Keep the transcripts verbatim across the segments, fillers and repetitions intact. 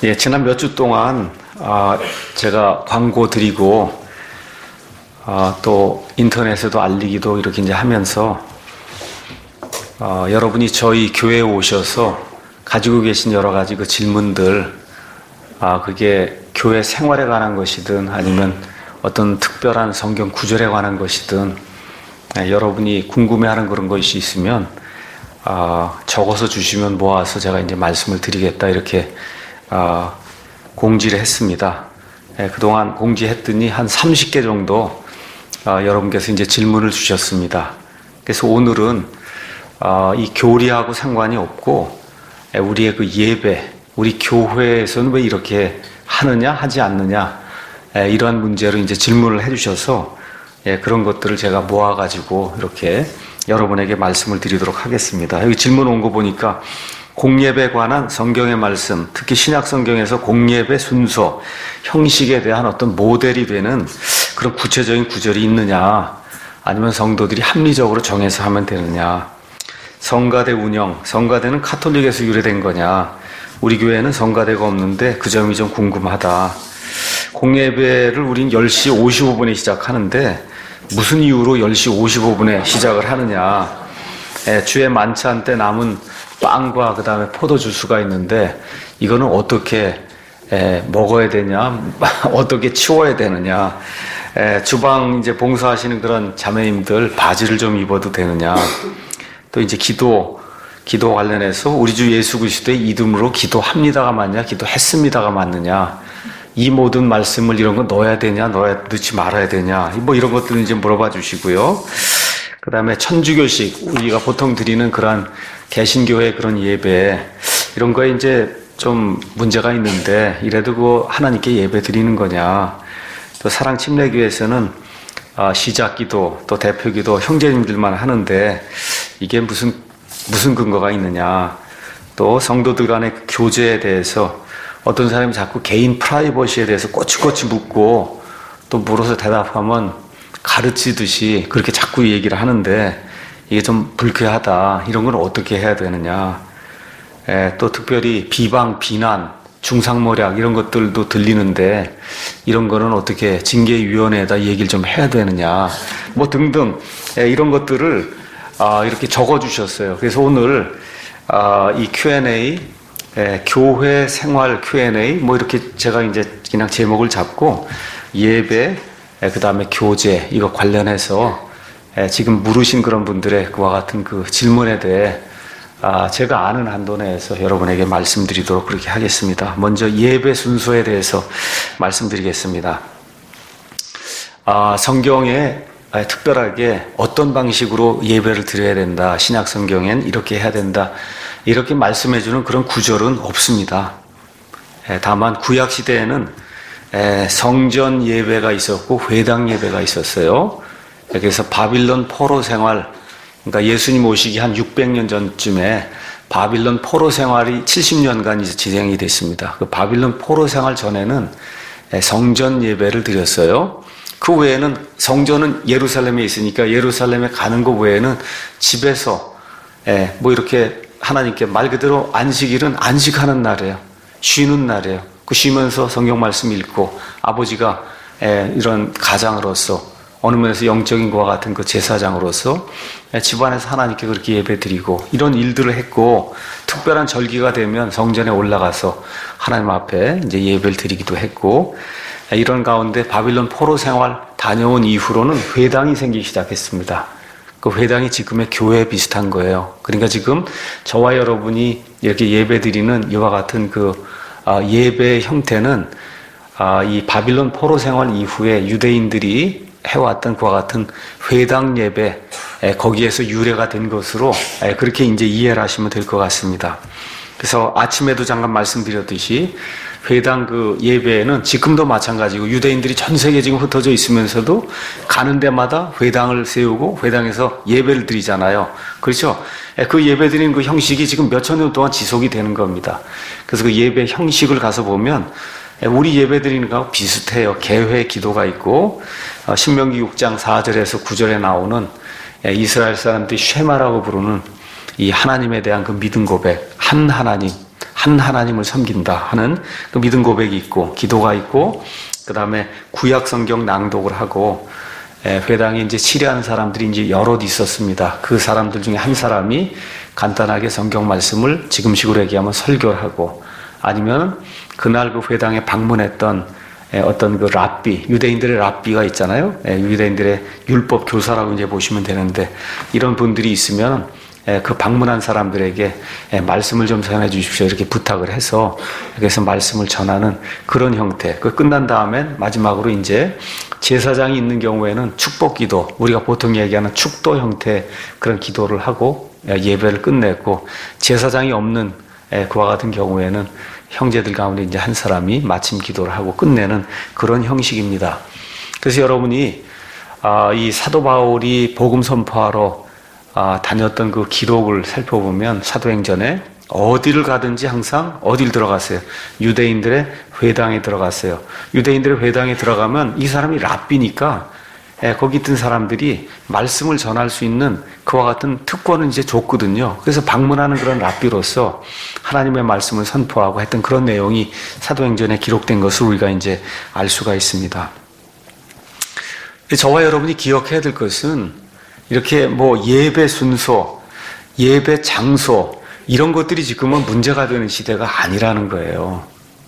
예, 지난 몇 주 동안 아, 제가 광고 드리고 아, 또 인터넷에도 알리기도 이렇게 이제 하면서 아, 여러분이 저희 교회에 오셔서 가지고 계신 여러 가지 그 질문들, 아, 그게 교회 생활에 관한 것이든 아니면 어떤 특별한 성경 구절에 관한 것이든 아, 여러분이 궁금해하는 그런 것이 있으면 아, 적어서 주시면 모아서 제가 이제 말씀을 드리겠다 이렇게 아, 공지를 했습니다. 예, 그동안 공지했더니 한 삼십 개 정도 아, 여러분께서 이제 질문을 주셨습니다. 그래서 오늘은 아, 이 교리하고 상관이 없고 예, 우리의 그 예배, 우리 교회에서는 왜 이렇게 하느냐 하지 않느냐 예, 이러한 문제로 이제 질문을 해주셔서 예, 그런 것들을 제가 모아가지고 이렇게 여러분에게 말씀을 드리도록 하겠습니다. 여기 질문 온 거 보니까 공예배에 관한 성경의 말씀, 특히 신약 성경에서 공예배 순서, 형식에 대한 어떤 모델이 되는 그런 구체적인 구절이 있느냐, 아니면 성도들이 합리적으로 정해서 하면 되느냐, 성가대 운영, 성가대는 카톨릭에서 유래된 거냐, 우리 교회는 성가대가 없는데 그 점이 좀 궁금하다. 공예배를 우린 열 시 오십오 분에 시작하는데 무슨 이유로 열 시 오십오 분에 시작을 하느냐. 예, 주의 만찬 때 남은 빵과 그 다음에 포도주스가 있는데 이거는 어떻게 에, 먹어야 되냐, 어떻게 치워야 되느냐, 에, 주방 이제 봉사하시는 그런 자매님들 바지를 좀 입어도 되느냐, 또 이제 기도, 기도 관련해서 우리 주 예수 그리스도의 이름으로 기도합니다가 맞냐, 기도했습니다가 맞느냐, 이 모든 말씀을 이런 거 넣어야 되냐, 넣어야, 넣지 말아야 되냐, 뭐 이런 것들을 이제 물어봐 주시고요. 그 다음에 천주교식, 우리가 보통 드리는 그런 개신교의 그런 예배, 이런 거에 이제 좀 문제가 있는데, 이래도 그 하나님께 예배 드리는 거냐. 또 사랑침례교에서는 시작기도, 또 대표기도 형제님들만 하는데, 이게 무슨, 무슨 근거가 있느냐. 또 성도들 간의 교제에 대해서 어떤 사람이 자꾸 개인 프라이버시에 대해서 꼬치꼬치 묻고, 또 물어서 대답하면 가르치듯이 그렇게 자꾸 얘기를 하는데 이게 좀 불쾌하다. 이런 건 어떻게 해야 되느냐. 에, 또 특별히 비방, 비난, 중상모략 이런 것들도 들리는데 이런 거는 어떻게 징계위원회에다 얘기를 좀 해야 되느냐. 뭐 등등 에, 이런 것들을 아, 이렇게 적어주셨어요. 그래서 오늘 아, 이 큐 앤 에이 에, 교회 생활 큐 앤 에이 뭐 이렇게 제가 이제 그냥 제목을 잡고 예배 그 다음에 교제, 이거 관련해서 지금 물으신 그런 분들의 그와 같은 그 질문에 대해 제가 아는 한도 내에서 여러분에게 말씀드리도록 그렇게 하겠습니다. 먼저 예배 순서에 대해서 말씀드리겠습니다. 성경에 특별하게 어떤 방식으로 예배를 드려야 된다, 신약 성경엔 이렇게 해야 된다, 이렇게 말씀해주는 그런 구절은 없습니다. 다만 구약 시대에는 에, 성전 예배가 있었고 회당 예배가 있었어요. 그래서 바빌론 포로 생활, 그러니까 예수님 오시기 한 육백 년 전쯤에 바빌론 포로 생활이 칠십 년간 이제 진행이 됐습니다. 그 바빌론 포로 생활 전에는 에, 성전 예배를 드렸어요. 그 외에는 성전은 예루살렘에 있으니까 예루살렘에 가는 것 외에는 집에서 에, 뭐 이렇게 하나님께 말 그대로 안식일은 안식하는 날이에요. 쉬는 날이에요. 그 쉬면서 성경 말씀 읽고 아버지가 이런 가장으로서 어느 면에서 영적인 것과 같은 그 제사장으로서 집안에서 하나님께 그렇게 예배 드리고 이런 일들을 했고, 특별한 절기가 되면 성전에 올라가서 하나님 앞에 이제 예배를 드리기도 했고, 이런 가운데 바빌론 포로 생활 다녀온 이후로는 회당이 생기기 시작했습니다. 그 회당이 지금의 교회에 비슷한 거예요. 그러니까 지금 저와 여러분이 이렇게 예배 드리는 이와 같은 그 예배의 형태는 이 바빌론 포로 생활 이후에 유대인들이 해왔던 그와 같은 회당 예배, 거기에서 유래가 된 것으로 그렇게 이제 이해를 하시면 될 것 같습니다. 그래서 아침에도 잠깐 말씀드렸듯이 회당 그 예배는 지금도 마찬가지고 유대인들이 전 세계에 지금 흩어져 있으면서도 가는 데마다 회당을 세우고 회당에서 예배를 드리잖아요. 그렇죠? 그 예배 드리는 그 형식이 지금 몇천 년 동안 지속이 되는 겁니다. 그래서 그 예배 형식을 가서 보면 우리 예배 드리는 거하고 비슷해요. 개회 기도가 있고 신명기 육 장 사 절에서 구 절에 나오는 이스라엘 사람들이 쉐마라고 부르는 이 하나님에 대한 그 믿음 고백, 한 하나님, 한 하나님을 섬긴다 하는 그 믿음 고백이 있고 기도가 있고 그 다음에 구약 성경 낭독을 하고 회당에 이제 치례하는 사람들이 이제 여럿 있었습니다. 그 사람들 중에 한 사람이 간단하게 성경 말씀을 지금식으로 얘기하면 설교를 하고 아니면 그날 그 회당에 방문했던 어떤 그 랍비, 유대인들의 랍비가 있잖아요. 유대인들의 율법 교사라고 이제 보시면 되는데 이런 분들이 있으면 그 방문한 사람들에게 말씀을 좀 전해 주십시오 이렇게 부탁을 해서 그래서 말씀을 전하는 그런 형태. 그 끝난 다음엔 마지막으로 이제 제사장이 있는 경우에는 축복 기도, 우리가 보통 얘기하는 축도 형태 그런 기도를 하고 예배를 끝냈고 제사장이 없는 그와 같은 경우에는 형제들 가운데 이제 한 사람이 마침 기도를 하고 끝내는 그런 형식입니다. 그래서 여러분이 이 사도 바울이 복음 선포하러 다녔던 그 기록을 살펴보면 사도행전에 어디를 가든지 항상 어딜 들어갔어요? 유대인들의 회당에 들어갔어요. 유대인들의 회당에 들어가면 이 사람이 랍비니까 거기 있던 사람들이 말씀을 전할 수 있는 그와 같은 특권을 이제 줬거든요. 그래서 방문하는 그런 랍비로서 하나님의 말씀을 선포하고 했던 그런 내용이 사도행전에 기록된 것을 우리가 이제 알 수가 있습니다. 저와 여러분이 기억해야 될 것은 이렇게 뭐 예배 순서, 예배 장소 이런 것들이 지금은 문제가 되는 시대가 아니라는 거예요.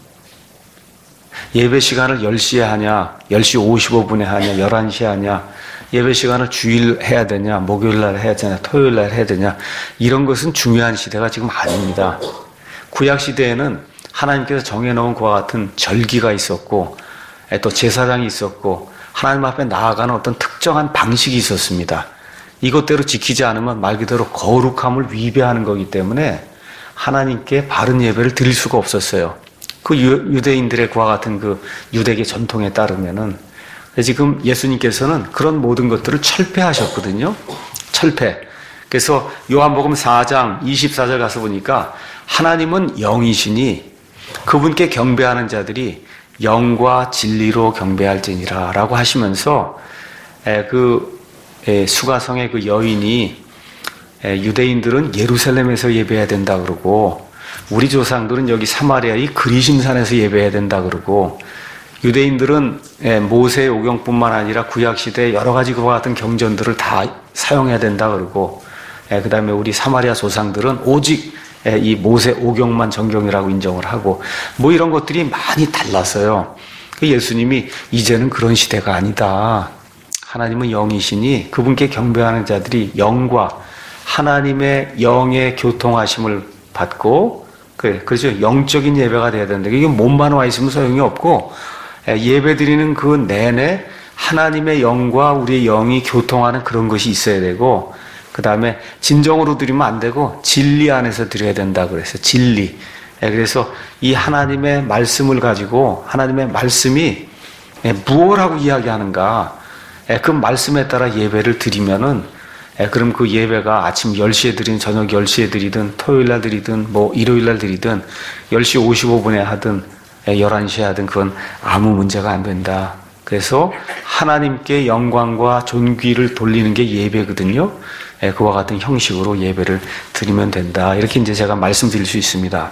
예배 시간을 열 시에 하냐, 열 시 오십오 분에 하냐, 열한 시에 하냐, 예배 시간을 주일 해야 되냐, 목요일 날 해야 되냐, 토요일 날 해야 되냐, 이런 것은 중요한 시대가 지금 아닙니다. 구약 시대에는 하나님께서 정해놓은 그와 같은 절기가 있었고, 또 제사장이 있었고, 하나님 앞에 나아가는 어떤 특정한 방식이 있었습니다. 이것대로 지키지 않으면 말 그대로 거룩함을 위배하는 거기 때문에 하나님께 바른 예배를 드릴 수가 없었어요. 그 유대인들의 그와 같은 그 유대계 전통에 따르면은 지금 예수님께서는 그런 모든 것들을 철폐하셨거든요. 철폐. 그래서 요한복음 사 장 이십사 절 가서 보니까 하나님은 영이시니 그분께 경배하는 자들이 영과 진리로 경배할지니라 라고 하시면서 그 수가성의 그 여인이 유대인들은 예루살렘에서 예배해야 된다 그러고 우리 조상들은 여기 사마리아의 그리심산에서 예배해야 된다 그러고 유대인들은 모세의 오경뿐만 아니라 구약시대에 여러 가지 그와 같은 경전들을 다 사용해야 된다 그러고 그 다음에 우리 사마리아 조상들은 오직 이 모세 오경만 정경이라고 인정을 하고 뭐 이런 것들이 많이 달라서요. 예수님이 이제는 그런 시대가 아니다. 하나님은 영이시니 그분께 경배하는 자들이 영과 하나님의 영의 교통하심을 받고 그래, 그렇죠. 영적인 예배가 돼야 된다. 이게 몸만 와 있으면 소용이 없고 예배 드리는 그 내내 하나님의 영과 우리의 영이 교통하는 그런 것이 있어야 되고 그 다음에 진정으로 드리면 안 되고 진리 안에서 드려야 된다 그래서 진리. 그래서 이 하나님의 말씀을 가지고 하나님의 말씀이 무엇이라고 이야기하는가 그 말씀에 따라 예배를 드리면은 그럼 그 예배가 아침 열 시에 드리든 저녁 열 시에 드리든 토요일 날 드리든 뭐 일요일 날 드리든 열 시 오십오 분에 하든 열한 시에 하든 그건 아무 문제가 안 된다. 그래서 하나님께 영광과 존귀를 돌리는 게 예배거든요. 그와 같은 형식으로 예배를 드리면 된다. 이렇게 이제 제가 말씀드릴 수 있습니다.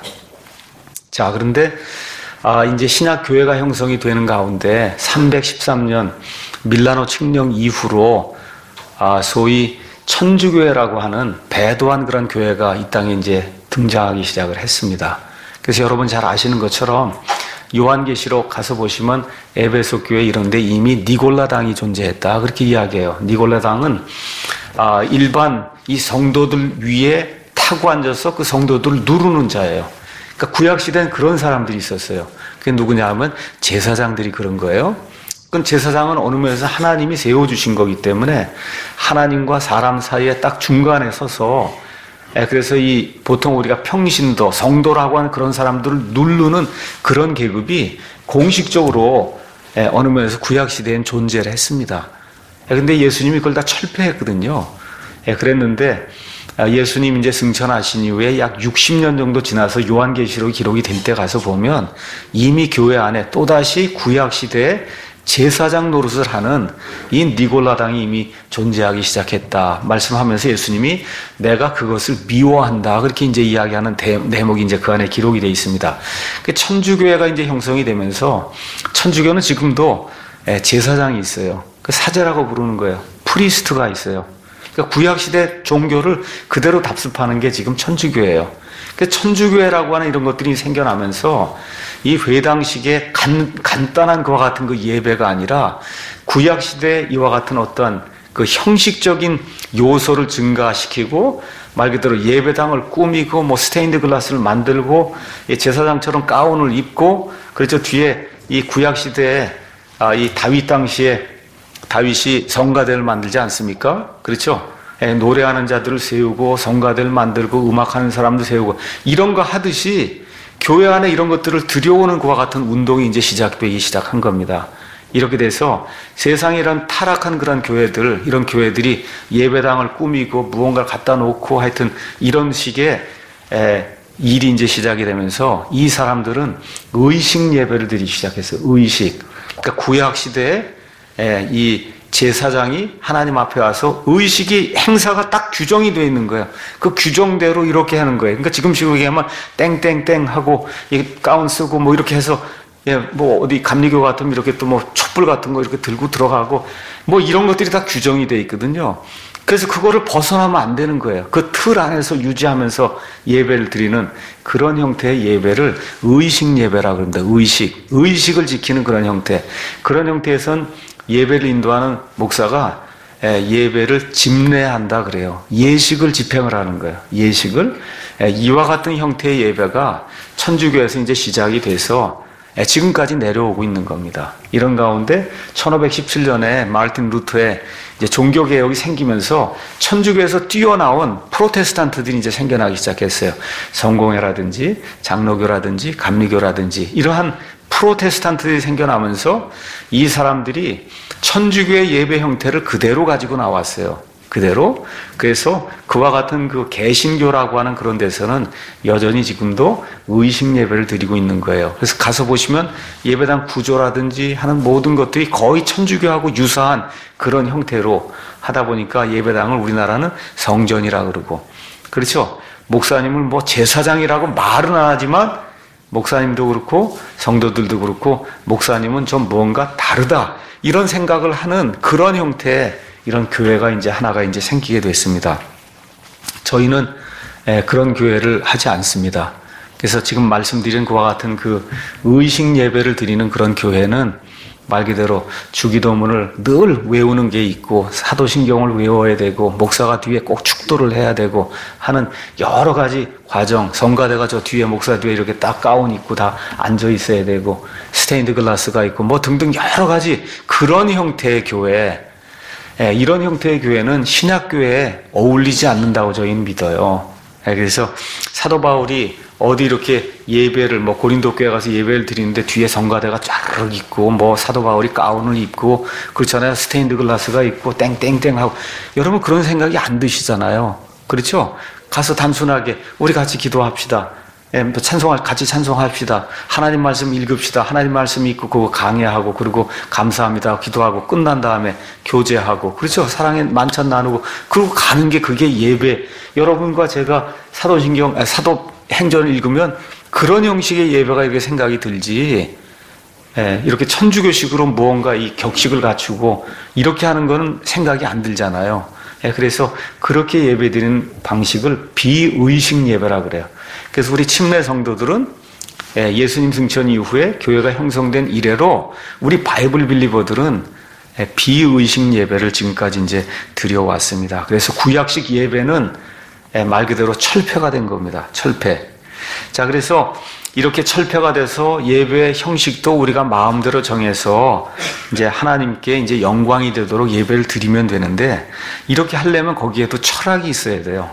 자, 그런데 아, 이제 신약 교회가 형성이 되는 가운데 삼백십삼 년 밀라노 칙령 이후로 아, 소위 천주교회라고 하는 배도한 그런 교회가 이 땅에 이제 등장하기 시작을 했습니다. 그래서 여러분 잘 아시는 것처럼 요한계시록 가서 보시면 에베소 교회 이런데 이미 니골라당이 존재했다 그렇게 이야기해요. 니골라당은 아, 일반 이 성도들 위에 타고 앉아서 그 성도들을 누르는 자예요. 그러니까 구약 시대는 그런 사람들이 있었어요. 그게 누구냐 하면 제사장들이 그런 거예요. 그건 제사장은 어느 면에서 하나님이 세워주신 거기 때문에 하나님과 사람 사이에 딱 중간에 서서 그래서 이 보통 우리가 평신도, 성도라고 하는 그런 사람들을 누르는 그런 계급이 공식적으로 어느 면에서 구약시대엔 존재를 했습니다. 근데 예수님이 그걸 다 철폐했거든요. 그랬는데 예수님 이제 승천하신 이후에 약 육십 년 정도 지나서 요한계시록이 기록이 될 때 가서 보면 이미 교회 안에 또다시 구약시대에 제사장 노릇을 하는 이 니골라당이 이미 존재하기 시작했다 말씀하면서 예수님이 내가 그것을 미워한다 그렇게 이제 이야기하는 대, 대목이 이제 그 안에 기록이 되어 있습니다. 천주교회가 이제 형성이 되면서 천주교는 지금도 제사장이 있어요. 그 사제라고 부르는 거예요. 프리스트가 있어요. 그러니까 구약시대 종교를 그대로 답습하는 게 지금 천주교예요. 그 천주교회라고 하는 이런 것들이 생겨나면서 이 회당식의 간, 간단한 그와 같은 그 예배가 아니라 구약시대 이와 같은 어떤 그 형식적인 요소를 증가시키고 말 그대로 예배당을 꾸미고 뭐 스테인드 글라스를 만들고 제사장처럼 가운을 입고 그렇죠. 뒤에 이 구약시대에 아, 이 다윗 당시에 다윗이 성가대를 만들지 않습니까? 그렇죠? 예, 노래하는 자들을 세우고 성가대를 만들고 음악하는 사람도 세우고 이런 거 하듯이 교회 안에 이런 것들을 들여오는 그와 같은 운동이 이제 시작되기 시작한 겁니다. 이렇게 돼서 세상에 이런 타락한 그런 교회들, 이런 교회들이 예배당을 꾸미고 무언가를 갖다 놓고 하여튼 이런 식의 에, 일이 이제 시작이 되면서 이 사람들은 의식 예배를 드리기 시작했어요. 의식. 그러니까 구약 시대에 에, 이 제사장이 하나님 앞에 와서 의식이 행사가 딱 규정이 되어 있는 거예요. 그 규정대로 이렇게 하는 거예요. 그러니까 지금식으로 얘기하면 땡땡땡 하고 가운 쓰고 뭐 이렇게 해서 예, 뭐 어디 감리교 같으면 이렇게 또 뭐 촛불 같은 거 이렇게 들고 들어가고 뭐 이런 것들이 다 규정이 되어 있거든요. 그래서 그거를 벗어나면 안 되는 거예요. 그 틀 안에서 유지하면서 예배를 드리는 그런 형태의 예배를 의식 예배라고 합니다. 의식. 의식을 지키는 그런 형태. 그런 형태에선 예배를 인도하는 목사가 예배를 집례한다 그래요. 예식을 집행을 하는 거예요. 예식을. 이와 같은 형태의 예배가 천주교에서 이제 시작이 돼서 지금까지 내려오고 있는 겁니다. 이런 가운데 천오백십칠 년에 마르틴 루터의 이제 종교개혁이 생기면서 천주교에서 뛰어나온 프로테스탄트들이 이제 생겨나기 시작했어요. 성공회라든지 장로교라든지 감리교라든지 이러한 프로테스탄트들이 생겨나면서 이 사람들이 천주교의 예배 형태를 그대로 가지고 나왔어요. 그대로. 그래서 그와 같은 그 개신교라고 하는 그런 데서는 여전히 지금도 의식 예배를 드리고 있는 거예요. 그래서 가서 보시면 예배당 구조라든지 하는 모든 것들이 거의 천주교하고 유사한 그런 형태로 하다 보니까 예배당을 우리나라는 성전이라 그러고 그렇죠. 목사님을 뭐 제사장이라고 말은 안 하지만 목사님도 그렇고 성도들도 그렇고 목사님은 좀 뭔가 다르다 이런 생각을 하는 그런 형태의 이런 교회가 이제 하나가 이제 생기게 됐습니다. 저희는 그런 교회를 하지 않습니다. 그래서 지금 말씀드린 그와 같은 그 의식 예배를 드리는 그런 교회는 말 그대로 주기도문을 늘 외우는 게 있고 사도신경을 외워야 되고 목사가 뒤에 꼭 축도를 해야 되고 하는 여러 가지 과정, 성가대가 저 뒤에 목사 뒤에 이렇게 딱 가운 입고 다 앉아 있어야 되고 스테인드 글라스가 있고 뭐 등등 여러 가지 그런 형태의 교회, 이런 형태의 교회는 신약교회에 어울리지 않는다고 저희는 믿어요. 그래서 사도 바울이 어디 이렇게 예배를 뭐 고린도 교회 가서 예배를 드리는데 뒤에 성가대가 쫙 있고 뭐 사도 바울이 가운을 입고 그렇잖아요. 스테인드 글라스가 있고 땡땡땡 하고 여러분 그런 생각이 안 드시잖아요. 그렇죠? 가서 단순하게 우리 같이 기도합시다. 예, 찬송할 같이 찬송합시다. 하나님 말씀 읽읍시다. 하나님 말씀 읽고 그거 강해하고 그리고 감사합니다. 기도하고 끝난 다음에 교제하고 그렇죠. 사랑의 만찬 나누고 그리고 가는 게 그게 예배. 여러분과 제가 사도신경 아니, 사도 행전을 읽으면 그런 형식의 예배가 이렇게 생각이 들지. 예, 이렇게 천주교식으로 무언가 이 격식을 갖추고 이렇게 하는 거는 생각이 안 들잖아요. 예, 그래서 그렇게 예배드리는 방식을 비의식 예배라 그래요. 그래서 우리 침례 성도들은 예수님 승천 이후에 교회가 형성된 이래로 우리 바이블 빌리버들은 비의식 예배를 지금까지 이제 드려왔습니다. 그래서 구약식 예배는 말 그대로 철폐가 된 겁니다. 철폐. 자, 그래서 이렇게 철폐가 돼서 예배 형식도 우리가 마음대로 정해서 이제 하나님께 이제 영광이 되도록 예배를 드리면 되는데 이렇게 하려면 거기에도 철학이 있어야 돼요.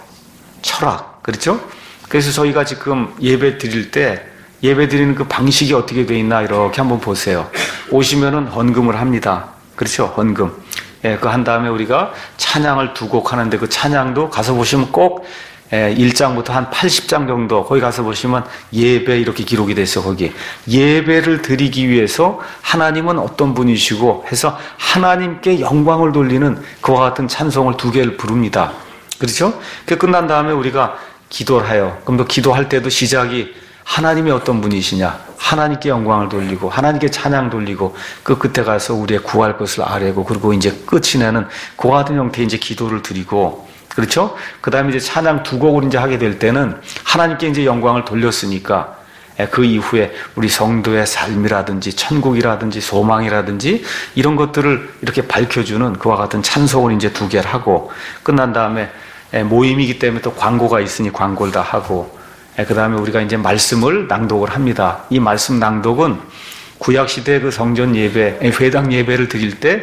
철학. 그렇죠? 그래서 저희가 지금 예배 드릴 때 예배 드리는 그 방식이 어떻게 돼 있나 이렇게 한번 보세요. 오시면은 헌금을 합니다. 그렇죠? 헌금. 예, 그 한 다음에 우리가 찬양을 두 곡 하는데 그 찬양도 가서 보시면 꼭 일 장부터 한 팔십 장 정도 거기 가서 보시면 예배 이렇게 기록이 돼 있어. 거기 예배를 드리기 위해서 하나님은 어떤 분이시고 해서 하나님께 영광을 돌리는 그와 같은 찬송을 두 개를 부릅니다. 그렇죠? 그 끝난 다음에 우리가 기도를 해요. 그럼 또 기도할 때도 시작이 하나님이 어떤 분이시냐, 하나님께 영광을 돌리고 하나님께 찬양 돌리고 그 끝에 가서 우리의 구할 것을 아뢰고 그리고 이제 끝이 내는 그와 같은 형태의 이제 기도를 드리고, 그렇죠? 그 다음에 이제 찬양 두 곡을 이제 하게 될 때는 하나님께 이제 영광을 돌렸으니까 그 이후에 우리 성도의 삶이라든지 천국이라든지 소망이라든지 이런 것들을 이렇게 밝혀주는 그와 같은 찬송을 이제 두 개를 하고 끝난 다음에 모임이기 때문에 또 광고가 있으니 광고를 다 하고 그 다음에 우리가 이제 말씀을 낭독을 합니다. 이 말씀 낭독은 구약시대 그 성전 예배, 회당 예배를 드릴 때,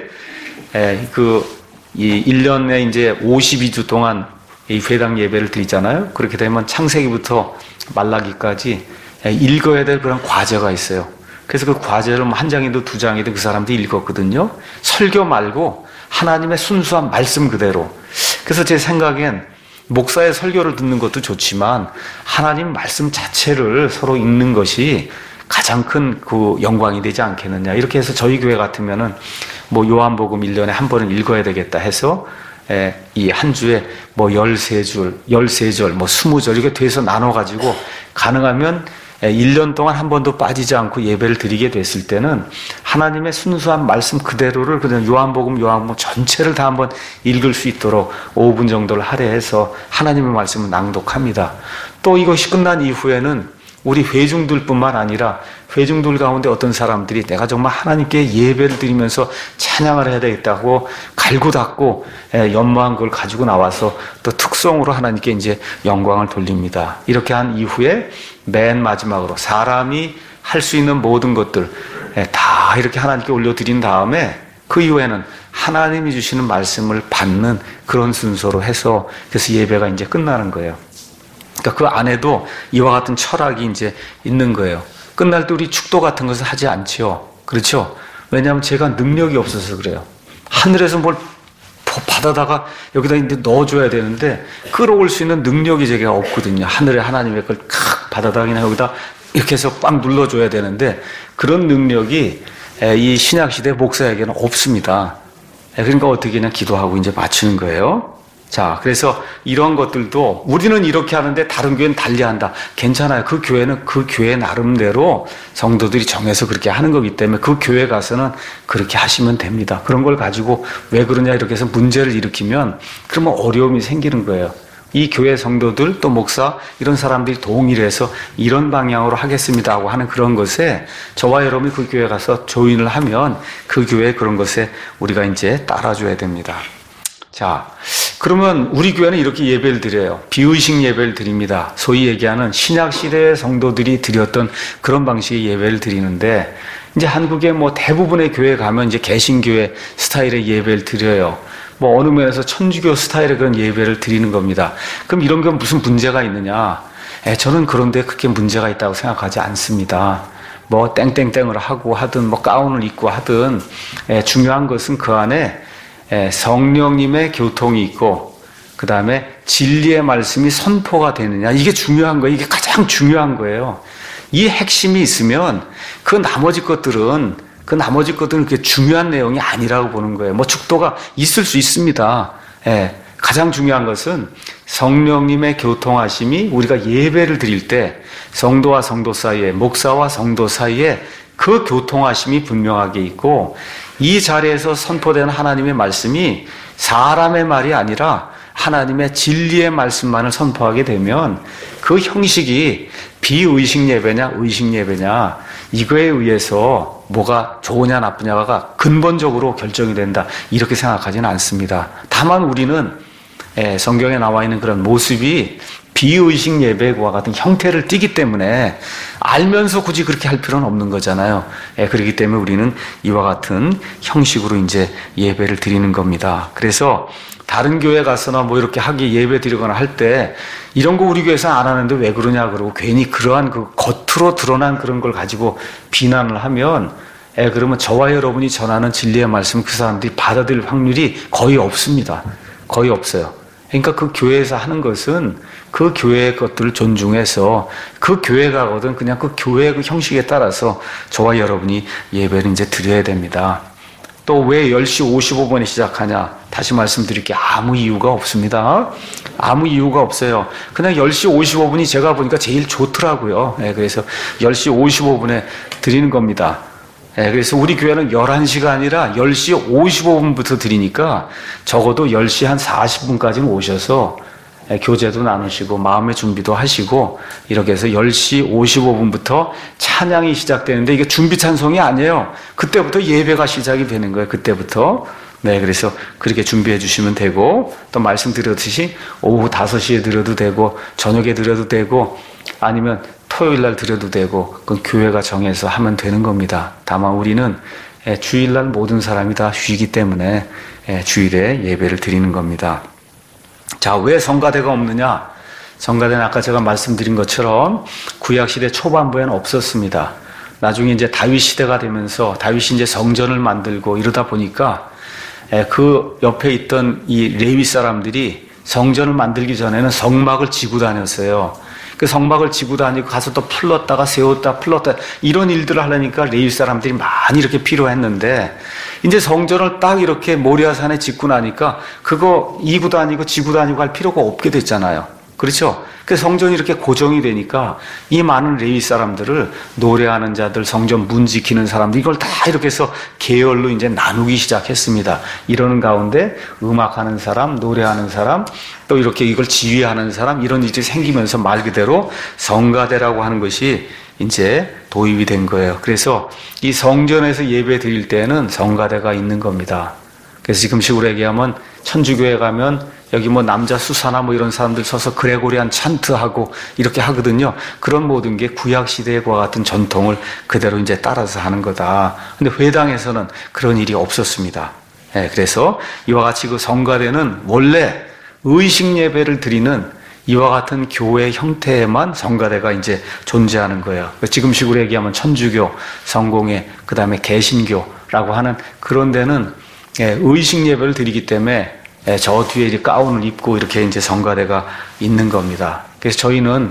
그, 이 일 년에 이제 오십이 주 동안 이 회당 예배를 드리잖아요. 그렇게 되면 창세기부터 말라기까지 읽어야 될 그런 과제가 있어요. 그래서 그 과제를 한 장이든 두 장이든 그 사람들이 읽었거든요. 설교 말고 하나님의 순수한 말씀 그대로. 그래서 제 생각엔 목사의 설교를 듣는 것도 좋지만 하나님 말씀 자체를 서로 읽는 것이 가장 큰 그 영광이 되지 않겠느냐. 이렇게 해서 저희 교회 같으면은 뭐 요한복음 일 년에 한 번은 읽어야 되겠다 해서 이 한 주에 뭐 열세 줄, 열세 절, 뭐 스무 절 이렇게 돼서 나눠가지고 가능하면 일 년 동안 한 번도 빠지지 않고 예배를 드리게 됐을 때는 하나님의 순수한 말씀 그대로를 그냥 요한복음, 요한복음 전체를 다 한번 읽을 수 있도록 오 분 정도를 할애해서 하나님의 말씀을 낭독합니다. 또 이것이 끝난 이후에는 우리 회중들뿐만 아니라 회중들 가운데 어떤 사람들이 내가 정말 하나님께 예배를 드리면서 찬양을 해야 되겠다고 갈고 닦고 연마한 걸 가지고 나와서 또 특성으로 하나님께 이제 영광을 돌립니다. 이렇게 한 이후에 맨 마지막으로 사람이 할 수 있는 모든 것들 다 이렇게 하나님께 올려드린 다음에 그 이후에는 하나님이 주시는 말씀을 받는 그런 순서로 해서 그래서 예배가 이제 끝나는 거예요. 그러니까 그 안에도 이와 같은 철학이 이제 있는 거예요. 끝날 때 우리 축도 같은 것을 하지 않지요. 그렇죠? 왜냐하면 제가 능력이 없어서 그래요. 하늘에서 뭘 받아다가 여기다 이제 넣어줘야 되는데 끌어올 수 있는 능력이 제가 없거든요. 하늘에 하나님의 걸 칵 받아다가 그냥 여기다 이렇게 해서 빡 눌러줘야 되는데 그런 능력이 이 신약시대 목사에게는 없습니다. 그러니까 어떻게 그냥 기도하고 이제 맞추는 거예요. 자, 그래서 이런 것들도 우리는 이렇게 하는데 다른 교회는 달리 한다. 괜찮아요. 그 교회는 그 교회 나름대로 성도들이 정해서 그렇게 하는 거기 때문에 그 교회 가서는 그렇게 하시면 됩니다. 그런 걸 가지고 왜 그러냐 이렇게 해서 문제를 일으키면 그러면 어려움이 생기는 거예요. 이 교회 성도들 또 목사 이런 사람들이 동의를 해서 이런 방향으로 하겠습니다 하고 하는 그런 것에 저와 여러분이 그 교회 가서 조인을 하면 그 교회 그런 것에 우리가 이제 따라줘야 됩니다. 자, 그러면 우리 교회는 이렇게 예배를 드려요. 비의식 예배를 드립니다. 소위 얘기하는 신약시대의 성도들이 드렸던 그런 방식의 예배를 드리는데 이제 한국의 뭐 대부분의 교회 가면 이제 개신교회 스타일의 예배를 드려요. 뭐 어느 면에서 천주교 스타일의 그런 예배를 드리는 겁니다. 그럼 이런 게 무슨 문제가 있느냐? 에, 저는 그런데 그렇게 문제가 있다고 생각하지 않습니다. 뭐 땡땡땡을 하고 하든 뭐 가운을 입고 하든 에, 중요한 것은 그 안에 에, 성령님의 교통이 있고 그 다음에 진리의 말씀이 선포가 되느냐 이게 중요한 거예요. 이게 가장 중요한 거예요. 이 핵심이 있으면 그 나머지 것들은 그 나머지 것들은 그렇게 중요한 내용이 아니라고 보는 거예요. 뭐 축도가 있을 수 있습니다. 예, 가장 중요한 것은 성령님의 교통하심이 우리가 예배를 드릴 때 성도와 성도 사이에 목사와 성도 사이에 그 교통하심이 분명하게 있고 이 자리에서 선포되는 하나님의 말씀이 사람의 말이 아니라 하나님의 진리의 말씀만을 선포하게 되면 그 형식이 비의식 예배냐 의식 예배냐 이거에 의해서 뭐가 좋으냐 나쁘냐가 근본적으로 결정이 된다 이렇게 생각하지는 않습니다. 다만 우리는 성경에 나와 있는 그런 모습이 비의식 예배와 같은 형태를 띠기 때문에 알면서 굳이 그렇게 할 필요는 없는 거잖아요. 그렇기 때문에 우리는 이와 같은 형식으로 이제 예배를 드리는 겁니다. 그래서 다른 교회 가서나 뭐 이렇게 하기 예배 드리거나 할 때 이런 거 우리 교회에서 안 하는데 왜 그러냐 그러고 괜히 그러한 그 겉으로 드러난 그런 걸 가지고 비난을 하면 에, 그러면 저와 여러분이 전하는 진리의 말씀 그 사람들이 받아들일 확률이 거의 없습니다. 거의 없어요. 그러니까 그 교회에서 하는 것은 그 교회의 것들을 존중해서 그 교회가거든 그냥 그 교회의 그 형식에 따라서 저와 여러분이 예배를 이제 드려야 됩니다. 또 왜 열 시 오십오 분에 시작하냐? 다시 말씀드릴게요. 아무 이유가 없습니다. 아무 이유가 없어요. 그냥 열 시 오십오 분이 제가 보니까 제일 좋더라고요. 네, 그래서 열 시 오십오 분에 드리는 겁니다. 네, 그래서 우리 교회는 열한 시가 아니라 열 시 오십오 분부터 드리니까 적어도 열 시 한 사십 분까지는 오셔서 교제도 나누시고 마음의 준비도 하시고 이렇게 해서 열 시 오십오 분부터 찬양이 시작되는데 이게 준비 찬송이 아니에요. 그때부터 예배가 시작이 되는 거예요. 그때부터. 네, 그래서 그렇게 준비해 주시면 되고 또 말씀드렸듯이 오후 다섯 시에 드려도 되고 저녁에 드려도 되고 아니면 토요일 날 드려도 되고 그건 교회가 정해서 하면 되는 겁니다. 다만 우리는 주일날 모든 사람이 다 쉬기 때문에 주일에 예배를 드리는 겁니다. 자, 왜 성가대가 없느냐? 성가대는 아까 제가 말씀드린 것처럼 구약시대 초반부에는 없었습니다. 나중에 이제 다윗 시대가 되면서 다윗이 이제 성전을 만들고 이러다 보니까 그 옆에 있던 이 레위 사람들이 성전을 만들기 전에는 성막을 지고 다녔어요. 그 성막을 지고 다니고 가서 또 풀렀다가 세웠다 풀렀다 이런 일들을 하려니까 레위 사람들이 많이 이렇게 필요했는데 이제 성전을 딱 이렇게 모리아산에 짓고 나니까 그거 이고 다니고 지고 다니고 할 필요가 없게 됐잖아요. 그렇죠? 그 성전이 이렇게 고정이 되니까 이 많은 레위 사람들을 노래하는 자들, 성전 문 지키는 사람들 이걸 다 이렇게 해서 계열로 이제 나누기 시작했습니다. 이러는 가운데 음악하는 사람, 노래하는 사람, 또 이렇게 이걸 지휘하는 사람 이런 일이 생기면서 말 그대로 성가대라고 하는 것이 이제 도입이 된 거예요. 그래서 이 성전에서 예배 드릴 때는 성가대가 있는 겁니다. 그래서 지금식으로 얘기하면 천주교회 가면 여기 뭐 남자 수사나 뭐 이런 사람들 서서 그레고리안 찬트하고 이렇게 하거든요. 그런 모든 게 구약시대와 같은 전통을 그대로 이제 따라서 하는 거다. 근데 회당에서는 그런 일이 없었습니다. 네, 그래서 이와 같이 그 성가대는 원래 의식 예배를 드리는 이와 같은 교회 형태에만 성가대가 이제 존재하는 거예요. 지금식으로 얘기하면 천주교, 성공회, 그 다음에 개신교라고 하는 그런 데는 의식 예배를 드리기 때문에 저 뒤에 이제 가운을 입고 이렇게 이제 성가대가 있는 겁니다. 그래서 저희는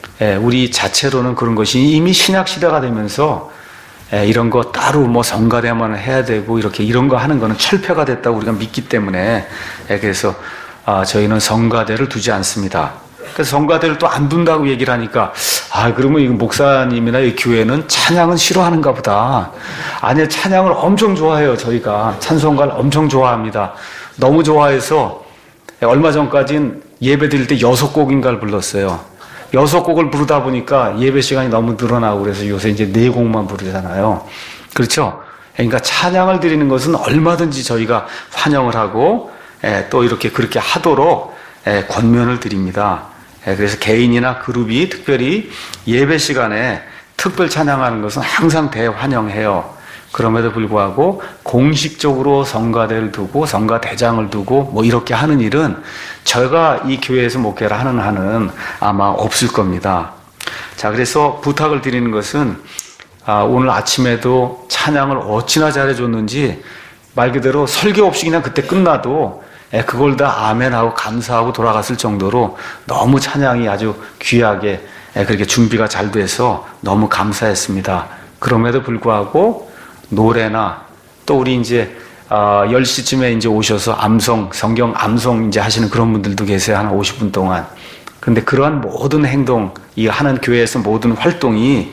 우리 자체로는 그런 것이 이미 신약 시대가 되면서 이런 거 따로 뭐 성가대만 해야 되고 이렇게 이런 거 하는 거는 철폐가 됐다고 우리가 믿기 때문에 그래서 저희는 성가대를 두지 않습니다. 그래서 성가대를 또 안 둔다고 얘기를 하니까 아 그러면 이 목사님이나 이 교회는 찬양은 싫어하는가 보다. 아니요, 찬양을 엄청 좋아해요. 저희가 찬송가를 엄청 좋아합니다. 너무 좋아해서 얼마 전까지는 예배 드릴 때 여섯 곡인가를 불렀어요. 여섯 곡을 부르다 보니까 예배 시간이 너무 늘어나고 그래서 요새 이제 네 곡만 부르잖아요. 그렇죠? 그러니까 찬양을 드리는 것은 얼마든지 저희가 환영을 하고 또 이렇게 그렇게 하도록 권면을 드립니다. 그래서 개인이나 그룹이 특별히 예배 시간에 특별 찬양하는 것은 항상 대환영해요. 그럼에도 불구하고 공식적으로 성가대를 두고 성가대장을 두고 뭐 이렇게 하는 일은 제가 이 교회에서 목회를 하는 한은 아마 없을 겁니다. 자, 그래서 부탁을 드리는 것은 아, 오늘 아침에도 찬양을 어찌나 잘해줬는지 말 그대로 설교 없이 그냥 그때 끝나도 그걸 다 아멘하고 감사하고 돌아갔을 정도로 너무 찬양이 아주 귀하게 그렇게 준비가 잘 돼서 너무 감사했습니다. 그럼에도 불구하고 노래나 또 우리 이제 열 시쯤에 이제 오셔서 암송, 성경 암송 이제 하시는 그런 분들도 계세요. 한 오십 분 동안. 근데 그러한 모든 행동, 이 하는 교회에서 모든 활동이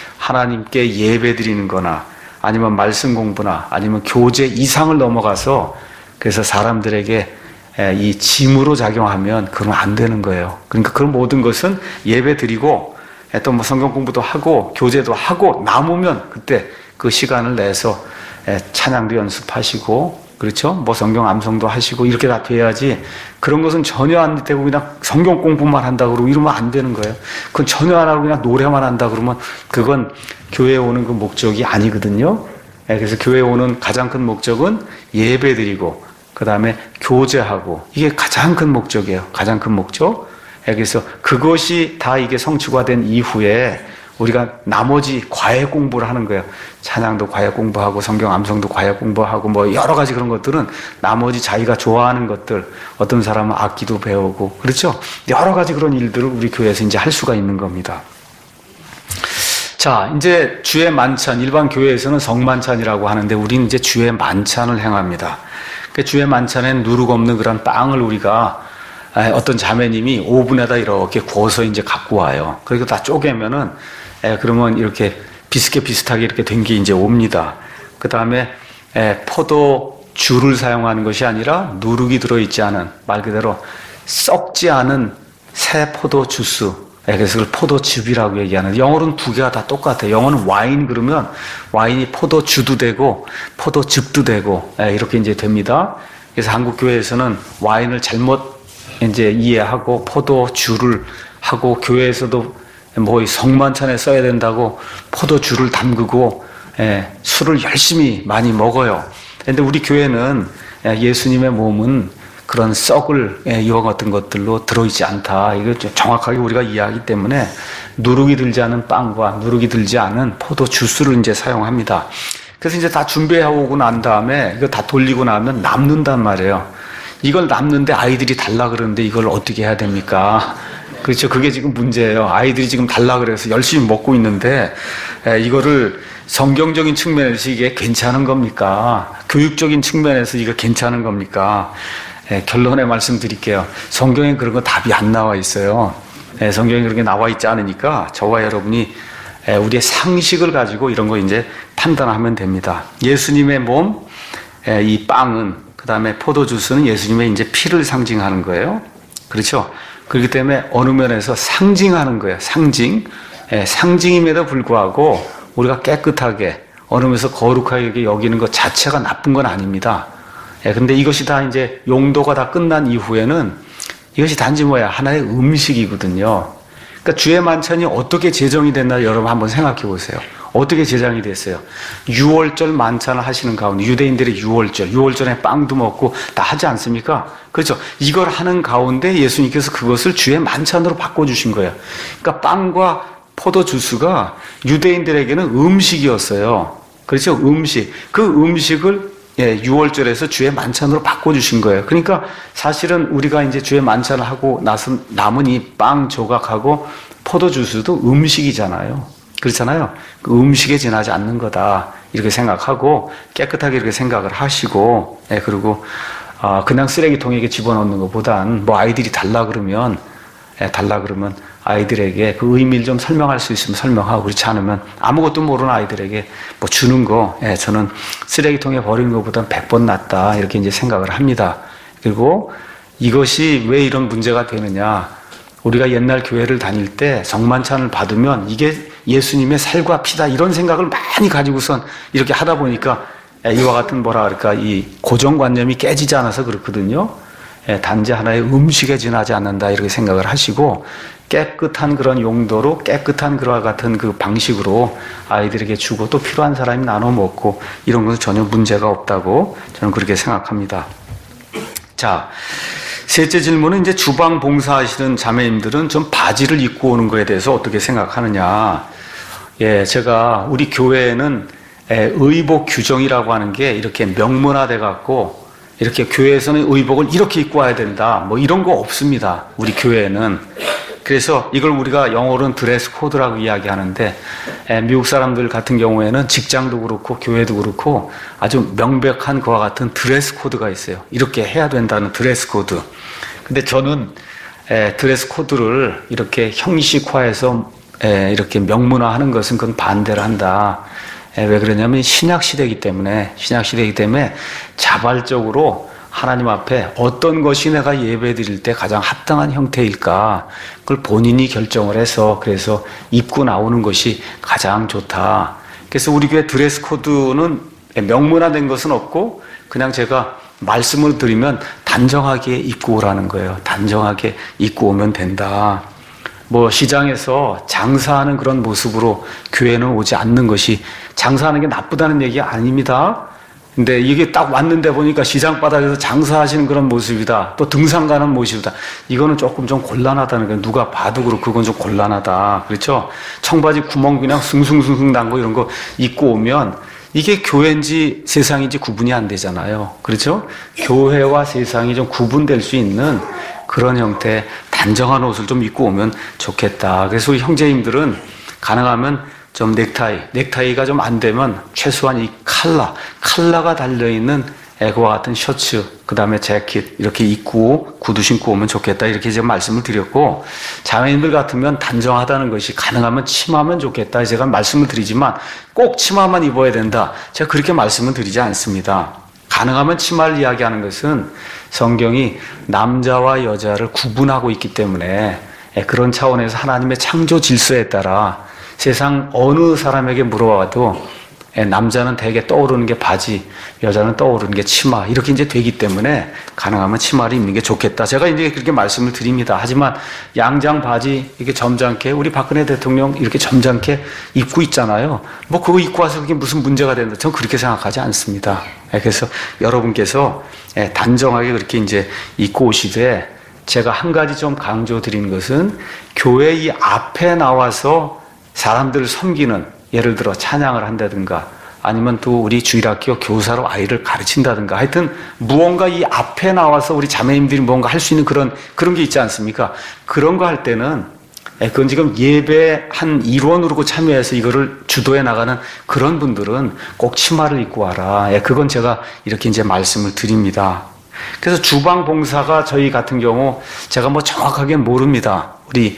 하나님께 예배 드리는 거나 아니면 말씀 공부나 아니면 교제 이상을 넘어가서 그래서 사람들에게 이 짐으로 작용하면 그러면 안 되는 거예요. 그러니까 그런 모든 것은 예배 드리고 또 뭐 성경 공부도 하고 교제도 하고 남으면 그때 그 시간을 내서 찬양도 연습하시고 그렇죠? 뭐 성경 암송도 하시고 이렇게 다 돼야지 그런 것은 전혀 안 되고 그냥 성경 공부만 한다 그러고 이러면 안 되는 거예요. 그건 전혀 안 하고 그냥 노래만 한다 그러면 그건 교회에 오는 그 목적이 아니거든요. 그래서 교회에 오는 가장 큰 목적은 예배 드리고 그 다음에 교제하고 이게 가장 큰 목적이에요. 가장 큰 목적. 그래서 그것이 다 이게 성취가 된 이후에 우리가 나머지 과외 공부를 하는 거예요. 찬양도 과외 공부하고 성경 암송도 과외 공부하고 뭐 여러 가지 그런 것들은 나머지 자기가 좋아하는 것들, 어떤 사람은 악기도 배우고 그렇죠. 여러 가지 그런 일들을 우리 교회에서 이제 할 수가 있는 겁니다. 자, 이제 주의 만찬, 일반 교회에서는 성만찬이라고 하는데 우리는 이제 주의 만찬을 행합니다. 그 주의 만찬엔 누룩 없는 그런 빵을 우리가 어떤 자매님이 오븐에다 이렇게 구워서 이제 갖고 와요. 그리고 다 쪼개면은 그러면 이렇게 비슷하게 비슷하게 이렇게 된 게 이제 옵니다. 그 다음에 포도주를 사용하는 것이 아니라 누룩이 들어있지 않은 말 그대로 썩지 않은 새 포도 주스. 그래서 그걸 포도즙이라고 얘기하는데 영어로는 두 개가 다 똑같아요. 영어는 와인 그러면 와인이 포도주도 되고 포도즙도 되고 이렇게 이제 됩니다. 그래서 한국 교회에서는 와인을 잘못 이제 이해하고 포도주를 하고 교회에서도 뭐 성만찬에 써야 된다고 포도주를 담그고 술을 열심히 많이 먹어요. 그런데 우리 교회는 예수님의 몸은 그런 썩을 이와 같은 것들로 들어있지 않다. 이거 정확하게 우리가 이해하기 때문에 누룩이 들지 않은 빵과 누룩이 들지 않은 포도 주스를 이제 사용합니다. 그래서 이제 다 준비해오고 난 다음에 이거 다 돌리고 나면 남는단 말이에요. 이걸 남는데 아이들이 달라 그러는데 이걸 어떻게 해야 됩니까? 그렇죠. 그게 지금 문제예요. 아이들이 지금 달라 그래서 열심히 먹고 있는데 이거를 성경적인 측면에서 이게 괜찮은 겁니까? 교육적인 측면에서 이거 괜찮은 겁니까? 예, 결론에 말씀드릴게요. 성경에 그런 거 답이 안 나와 있어요. 예, 성경에 그런 게 나와 있지 않으니까 저와 여러분이 예, 우리의 상식을 가지고 이런 거 이제 판단하면 됩니다. 예수님의 몸, 예, 이 빵은, 그 다음에 포도주스는 예수님의 이제 피를 상징하는 거예요. 그렇죠? 그렇기 때문에 어느 면에서 상징하는 거예요. 상징. 예, 상징임에도 불구하고 우리가 깨끗하게, 어느 면에서 거룩하게 여기는 것 자체가 나쁜 건 아닙니다. 예, 근데 이것이 다 이제 용도가 다 끝난 이후에는 이것이 단지 뭐야? 하나의 음식이거든요. 그러니까 주의 만찬이 어떻게 제정이 됐나 여러분 한번 생각해 보세요. 어떻게 제정이 됐어요? 유월절 만찬을 하시는 가운데, 유대인들의 유월절, 유월절에 빵도 먹고 다 하지 않습니까? 그렇죠? 이걸 하는 가운데 예수님께서 그것을 주의 만찬으로 바꿔주신 거예요. 그러니까 빵과 포도 주스가 유대인들에게는 음식이었어요. 그렇죠? 음식. 그 음식을 예, 유월절에서 주의 만찬으로 바꿔주신 거예요. 그러니까 사실은 우리가 이제 주의 만찬을 하고 나서 남은 이 빵 조각하고 포도주스도 음식이잖아요. 그렇잖아요. 그 음식에 지나지 않는 거다. 이렇게 생각하고 깨끗하게 이렇게 생각을 하시고, 예, 그리고, 어, 그냥 쓰레기통에 집어넣는 것보단 뭐 아이들이 달라 그러면, 예, 달라 그러면 아이들에게 그 의미를 좀 설명할 수 있으면 설명하고, 그렇지 않으면 아무것도 모르는 아이들에게 뭐 주는 거, 예, 저는 쓰레기통에 버리는 것보다 백 번 낫다. 이렇게 이제 생각을 합니다. 그리고 이것이 왜 이런 문제가 되느냐. 우리가 옛날 교회를 다닐 때 성만찬을 받으면 이게 예수님의 살과 피다 이런 생각을 많이 가지고선 이렇게 하다 보니까 이와 같은 뭐라 그럴까 이 고정관념이 깨지지 않아서 그렇거든요. 단지 하나의 음식에 지나지 않는다 이렇게 생각을 하시고 깨끗한 그런 용도로 깨끗한 그와 같은 그 방식으로 아이들에게 주고 또 필요한 사람이 나눠 먹고 이런 것은 전혀 문제가 없다고 저는 그렇게 생각합니다. 자, 셋째 질문은 이제 주방 봉사하시는 자매님들은 좀 바지를 입고 오는 거에 대해서 어떻게 생각하느냐. 예, 제가 우리 교회에는 의복 규정이라고 하는 게 이렇게 명문화돼 갖고 이렇게 교회에서는 의복을 이렇게 입고 와야 된다. 뭐 이런 거 없습니다. 우리 교회에는. 그래서 이걸 우리가 영어로는 드레스 코드라고 이야기하는데 미국 사람들 같은 경우에는 직장도 그렇고 교회도 그렇고 아주 명백한 그와 같은 드레스 코드가 있어요. 이렇게 해야 된다는 드레스 코드. 근데 저는 드레스 코드를 이렇게 형식화해서 이렇게 명문화하는 것은 그건 반대를 한다. 왜 그러냐면 신약 시대이기 때문에 신약 시대이기 때문에 자발적으로 하나님 앞에 어떤 것이 내가 예배 드릴 때 가장 합당한 형태일까 그걸 본인이 결정을 해서 그래서 입고 나오는 것이 가장 좋다. 그래서 우리 교회 드레스 코드는 명문화된 것은 없고 그냥 제가 말씀을 드리면 단정하게 입고 오라는 거예요. 단정하게 입고 오면 된다. 뭐 시장에서 장사하는 그런 모습으로 교회는 오지 않는 것이 장사하는 게 나쁘다는 얘기가 아닙니다. 근데 이게 딱 왔는데 보니까 시장 바닥에서 장사하시는 그런 모습이다. 또 등산 가는 모습이다. 이거는 조금 좀 곤란하다는 거예요. 누가 봐도 그렇고 그건 좀 곤란하다. 그렇죠? 청바지 구멍 그냥 숭숭숭숭 난 거 이런 거 입고 오면 이게 교회인지 세상인지 구분이 안 되잖아요. 그렇죠? 교회와 세상이 좀 구분될 수 있는 그런 형태의 단정한 옷을 좀 입고 오면 좋겠다. 그래서 우리 형제님들은 가능하면 좀 넥타이, 넥타이가 좀 안 되면 최소한 이 칼라, 칼라가 달려있는 그와 같은 셔츠, 그 다음에 재킷 이렇게 입고 구두 신고 오면 좋겠다. 이렇게 제가 말씀을 드렸고, 자매님들 같으면 단정하다는 것이 가능하면 치마면 좋겠다. 제가 말씀을 드리지만 꼭 치마만 입어야 된다. 제가 그렇게 말씀을 드리지 않습니다. 가능하면 치마를 이야기하는 것은 성경이 남자와 여자를 구분하고 있기 때문에 그런 차원에서 하나님의 창조 질서에 따라 세상 어느 사람에게 물어봐도 남자는 대개 떠오르는 게 바지, 여자는 떠오르는 게 치마 이렇게 이제 되기 때문에 가능하면 치마를 입는 게 좋겠다. 제가 이제 그렇게 말씀을 드립니다. 하지만 양장 바지 이렇게 점잖게 우리 박근혜 대통령 이렇게 점잖게 입고 있잖아요. 뭐 그거 입고 와서 그게 무슨 문제가 된다. 저는 그렇게 생각하지 않습니다. 그래서 여러분께서 단정하게 그렇게 이제 입고 오시되, 제가 한 가지 좀 강조드리는 것은 교회 이 앞에 나와서 사람들을 섬기는, 예를 들어 찬양을 한다든가 아니면 또 우리 주일학교 교사로 아이를 가르친다든가 하여튼 무언가 이 앞에 나와서 우리 자매님들이 뭔가 할 수 있는 그런 그런 게 있지 않습니까? 그런 거 할 때는 그건 지금 예배 한 일원으로 참여해서 이거를 주도해 나가는 그런 분들은 꼭 치마를 입고 와라. 그건 제가 이렇게 이제 말씀을 드립니다. 그래서 주방 봉사가 저희 같은 경우 제가 뭐 정확하게 모릅니다. 우리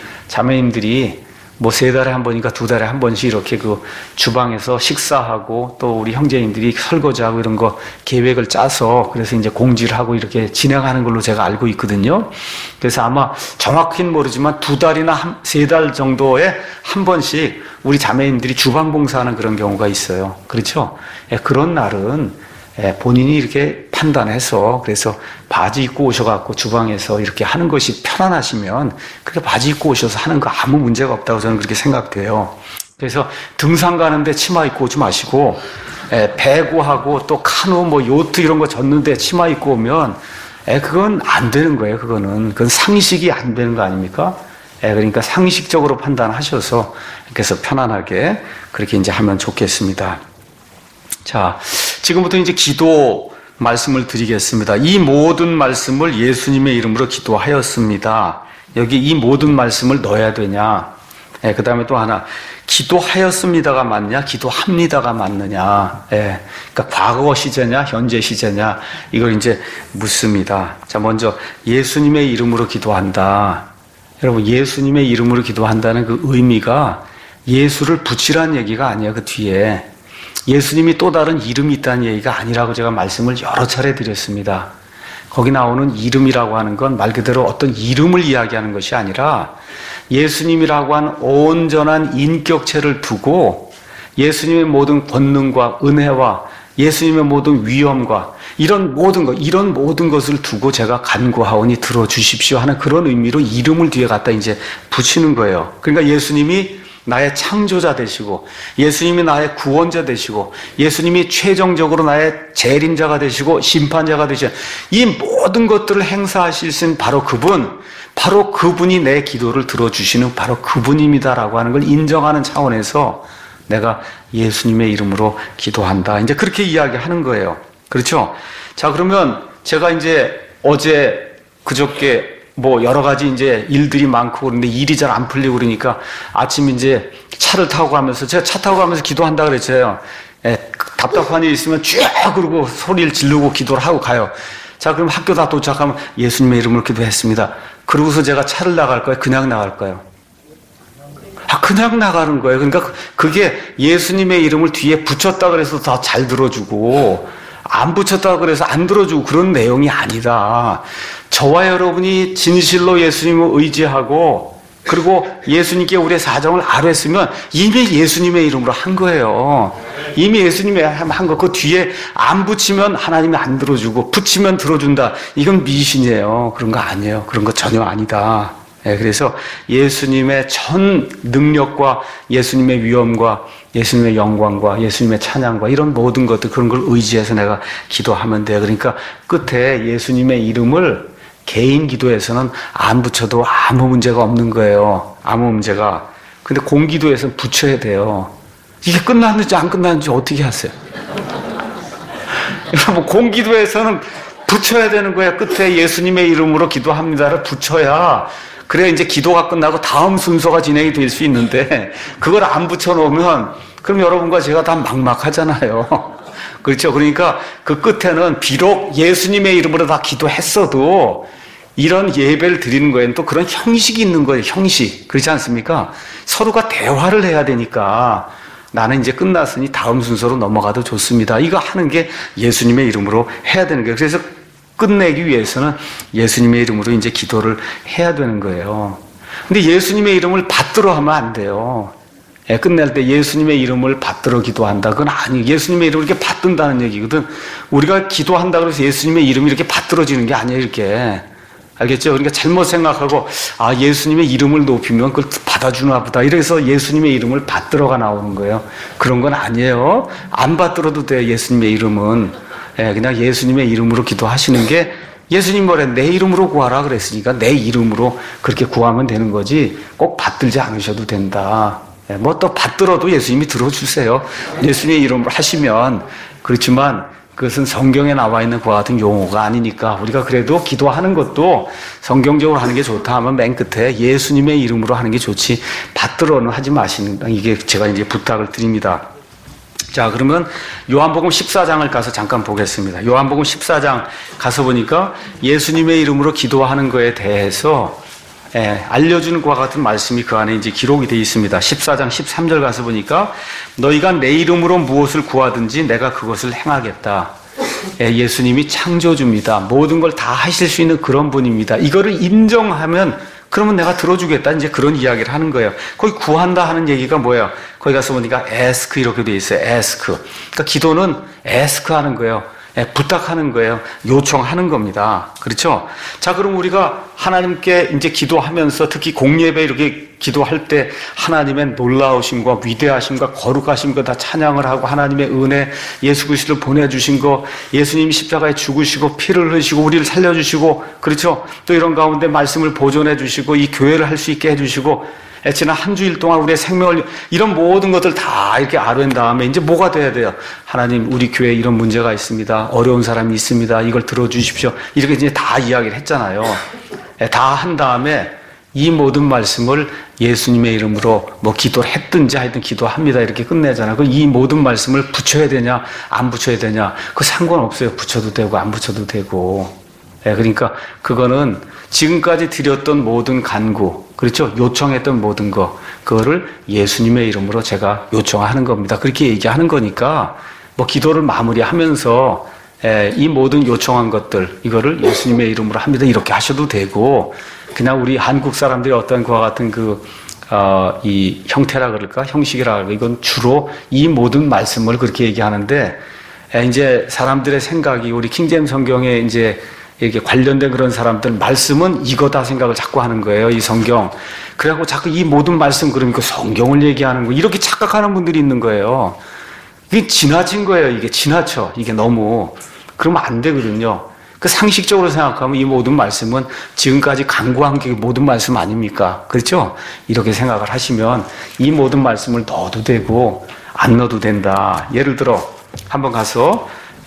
자매님들이 뭐 세 달에 한 번인가 두 달에 한 번씩 이렇게 그 주방에서 식사하고 또 우리 형제님들이 설거지하고 이런 거 계획을 짜서 그래서 이제 공지를 하고 이렇게 진행하는 걸로 제가 알고 있거든요. 그래서 아마 정확히는 모르지만 두 달이나 세 달 정도에 한 번씩 우리 자매님들이 주방 봉사하는 그런 경우가 있어요. 그렇죠? 예, 그런 날은 예, 본인이 이렇게 판단해서 그래서 바지 입고 오셔갖고 주방에서 이렇게 하는 것이 편안하시면 그렇게 바지 입고 오셔서 하는 거 아무 문제가 없다고 저는 그렇게 생각돼요. 그래서 등산 가는데 치마 입고 오지 마시고, 예, 배구하고 또 카누 뭐 요트 이런 거 젓는데 치마 입고 오면 예, 그건 안 되는 거예요. 그거는 그건 상식이 안 되는 거 아닙니까? 예, 그러니까 상식적으로 판단하셔서 그래서 편안하게 그렇게 이제 하면 좋겠습니다. 자, 지금부터 이제 기도 말씀을 드리겠습니다. 이 모든 말씀을 예수님의 이름으로 기도하였습니다. 여기 이 모든 말씀을 넣어야 되냐? 예, 그 다음에 또 하나, 기도하였습니다가 맞냐? 기도합니다가 맞느냐? 예, 그러니까 과거 시제냐? 현재 시제냐? 이걸 이제 묻습니다. 자, 먼저 예수님의 이름으로 기도한다. 여러분, 예수님의 이름으로 기도한다는 그 의미가 예수를 붙이라는 얘기가 아니에요. 그 뒤에. 예수님이 또 다른 이름이 있다는 얘기가 아니라고 제가 말씀을 여러 차례 드렸습니다. 거기 나오는 이름이라고 하는 건 말 그대로 어떤 이름을 이야기하는 것이 아니라 예수님이라고 한 온전한 인격체를 두고 예수님의 모든 권능과 은혜와 예수님의 모든 위엄과 이런 모든 것, 이런 모든 것을 두고 제가 간구하오니 들어주십시오 하는 그런 의미로 이름을 뒤에 갖다 이제 붙이는 거예요. 그러니까 예수님이 나의 창조자 되시고 예수님이 나의 구원자 되시고 예수님이 최종적으로 나의 재림자가 되시고 심판자가 되시고 이 모든 것들을 행사하실 수 있는 바로 그분, 바로 그분이 내 기도를 들어주시는 바로 그분입니다라고 하는 걸 인정하는 차원에서 내가 예수님의 이름으로 기도한다. 이제 그렇게 이야기하는 거예요. 그렇죠? 자, 그러면 제가 이제 어제 그저께 뭐 여러 가지 이제 일들이 많고 그런데 일이 잘 안 풀리고 그러니까 아침 이제 차를 타고 가면서 제가 차 타고 가면서 기도한다 그랬어요. 예, 답답한 일 있으면 쭉 그러고 소리를 지르고 기도를 하고 가요. 자, 그럼 학교 다 도착하면 예수님의 이름으로 기도했습니다. 그러고서 제가 차를 나갈 거예요? 그냥 나갈 거예요? 아, 그냥 나가는 거예요. 그러니까 그게 예수님의 이름을 뒤에 붙였다 그래서 더 잘 들어주고 안 붙였다 그래서 안 들어주고 그런 내용이 아니다. 저와 여러분이 진실로 예수님을 의지하고 그리고 예수님께 우리의 사정을 아뢰으면 이미 예수님의 이름으로 한 거예요. 이미 예수님이 한 거. 그 뒤에 안 붙이면 하나님이 안 들어주고 붙이면 들어준다. 이건 미신이에요. 그런 거 아니에요. 그런 거 전혀 아니다. 예, 그래서 예수님의 전 능력과 예수님의 위엄과 예수님의 영광과 예수님의 찬양과 이런 모든 것들, 그런 걸 의지해서 내가 기도하면 돼요. 그러니까 끝에 예수님의 이름을 개인 기도에서는 안 붙여도 아무 문제가 없는 거예요. 아무 문제가. 근데 공기도에서는 붙여야 돼요. 이게 끝났는지 안 끝났는지 어떻게 하세요? 여러분, 공기도에서는 붙여야 되는 거예요. 끝에 예수님의 이름으로 기도합니다를 붙여야, 그래야 이제 기도가 끝나고 다음 순서가 진행이 될 수 있는데, 그걸 안 붙여놓으면 그럼 여러분과 제가 다 막막하잖아요. 그렇죠? 그러니까 그 끝에는 비록 예수님의 이름으로 다 기도했어도 이런 예배를 드리는 거에는 또 그런 형식이 있는 거예요. 형식. 그렇지 않습니까? 서로가 대화를 해야 되니까 나는 이제 끝났으니 다음 순서로 넘어가도 좋습니다. 이거 하는 게 예수님의 이름으로 해야 되는 거예요. 그래서 끝내기 위해서는 예수님의 이름으로 이제 기도를 해야 되는 거예요. 근데 예수님의 이름을 받들어 하면 안 돼요. 예, 끝낼 때 예수님의 이름을 받들어 기도한다. 그건 아니에요. 예수님의 이름을 이렇게 받든다는 얘기거든. 우리가 기도한다 그래서 예수님의 이름이 이렇게 받들어지는 게 아니에요, 이렇게. 알겠죠? 그러니까 잘못 생각하고, 아, 예수님의 이름을 높이면 그걸 받아주나 보다. 이래서 예수님의 이름을 받들어가 나오는 거예요. 그런 건 아니에요. 안 받들어도 돼, 예수님의 이름은. 예, 그냥 예수님의 이름으로 기도하시는 게, 예수님 뭐래? 내 이름으로 구하라 그랬으니까 내 이름으로 그렇게 구하면 되는 거지, 꼭 받들지 않으셔도 된다. 예, 뭐 또 받들어도 예수님이 들어주세요. 예수님의 이름으로 하시면. 그렇지만 그것은 성경에 나와 있는 그와 같은 용어가 아니니까, 우리가 그래도 기도하는 것도 성경적으로 하는 게 좋다 하면 맨 끝에 예수님의 이름으로 하는 게 좋지, 받들어는 하지 마시는, 이게 제가 이제 부탁을 드립니다. 자, 그러면 요한복음 십사 장을 가서 잠깐 보겠습니다. 요한복음 십사 장 가서 보니까 예수님의 이름으로 기도하는 거에 대해서 예, 알려주는 것과 같은 말씀이 그 안에 이제 기록이 되어 있습니다. 십사 장 십삼 절 가서 보니까 너희가 내 이름으로 무엇을 구하든지 내가 그것을 행하겠다. 예, 예수님이 창조주입니다. 모든 걸 다 하실 수 있는 그런 분입니다. 이거를 인정하면 그러면 내가 들어주겠다. 이제 그런 이야기를 하는 거예요. 거기 구한다 하는 얘기가 뭐예요? 거기 가서 보니까 ask 이렇게 돼 있어요. ask. 그러니까 기도는 ask 하는 거예요. 예, 부탁하는 거예요. 요청하는 겁니다. 그렇죠? 자, 그럼 우리가 하나님께 이제 기도하면서 특히 공예배 이렇게 기도할 때 하나님의 놀라우심과 위대하심과 거룩하심과 다 찬양을 하고, 하나님의 은혜, 예수 그리스도를 보내주신 거, 예수님이 십자가에 죽으시고 피를 흘리시고 우리를 살려주시고, 그렇죠? 또 이런 가운데 말씀을 보존해 주시고 이 교회를 할 수 있게 해주시고, 지난 한 주일 동안 우리의 생명을, 이런 모든 것들 다 이렇게 아뢰은 다음에 이제 뭐가 돼야 돼요? 하나님, 우리 교회에 이런 문제가 있습니다. 어려운 사람이 있습니다. 이걸 들어주십시오. 이렇게 이제 다 이야기를 했잖아요. 다 한 다음에 이 모든 말씀을 예수님의 이름으로 뭐 기도를 했든지 하여튼 기도합니다. 이렇게 끝내잖아요. 그 이 모든 말씀을 붙여야 되냐, 안 붙여야 되냐. 그 상관없어요. 붙여도 되고, 안 붙여도 되고. 예, 그러니까 그거는 지금까지 드렸던 모든 간구, 그렇죠? 요청했던 모든 거, 그거를 예수님의 이름으로 제가 요청하는 겁니다. 그렇게 얘기하는 거니까 뭐 기도를 마무리하면서 예, 이 모든 요청한 것들, 이거를 예수님의 이름으로 합니다. 이렇게 하셔도 되고, 그냥 우리 한국 사람들이 어떤 그와 같은 그, 어, 이 형태라 그럴까? 형식이라 그럴까? 이건 주로 이 모든 말씀을 그렇게 얘기하는데, 예, 이제 사람들의 생각이 우리 킹제임 성경에 이제 이렇게 관련된 그런 사람들 말씀은 이거다 생각을 자꾸 하는 거예요. 이 성경. 그래갖고 자꾸 이 모든 말씀 그러니까 성경을 얘기하는 거, 이렇게 착각하는 분들이 있는 거예요. 이게 지나친 거예요. 이게 지나쳐. 이게 너무. 그러면 안 되거든요. 그 상식적으로 생각하면 이 모든 말씀은 지금까지 강구한 게 모든 말씀 아닙니까? 그렇죠? 이렇게 생각을 하시면 이 모든 말씀을 넣어도 되고 안 넣어도 된다. 예를 들어 한번 가서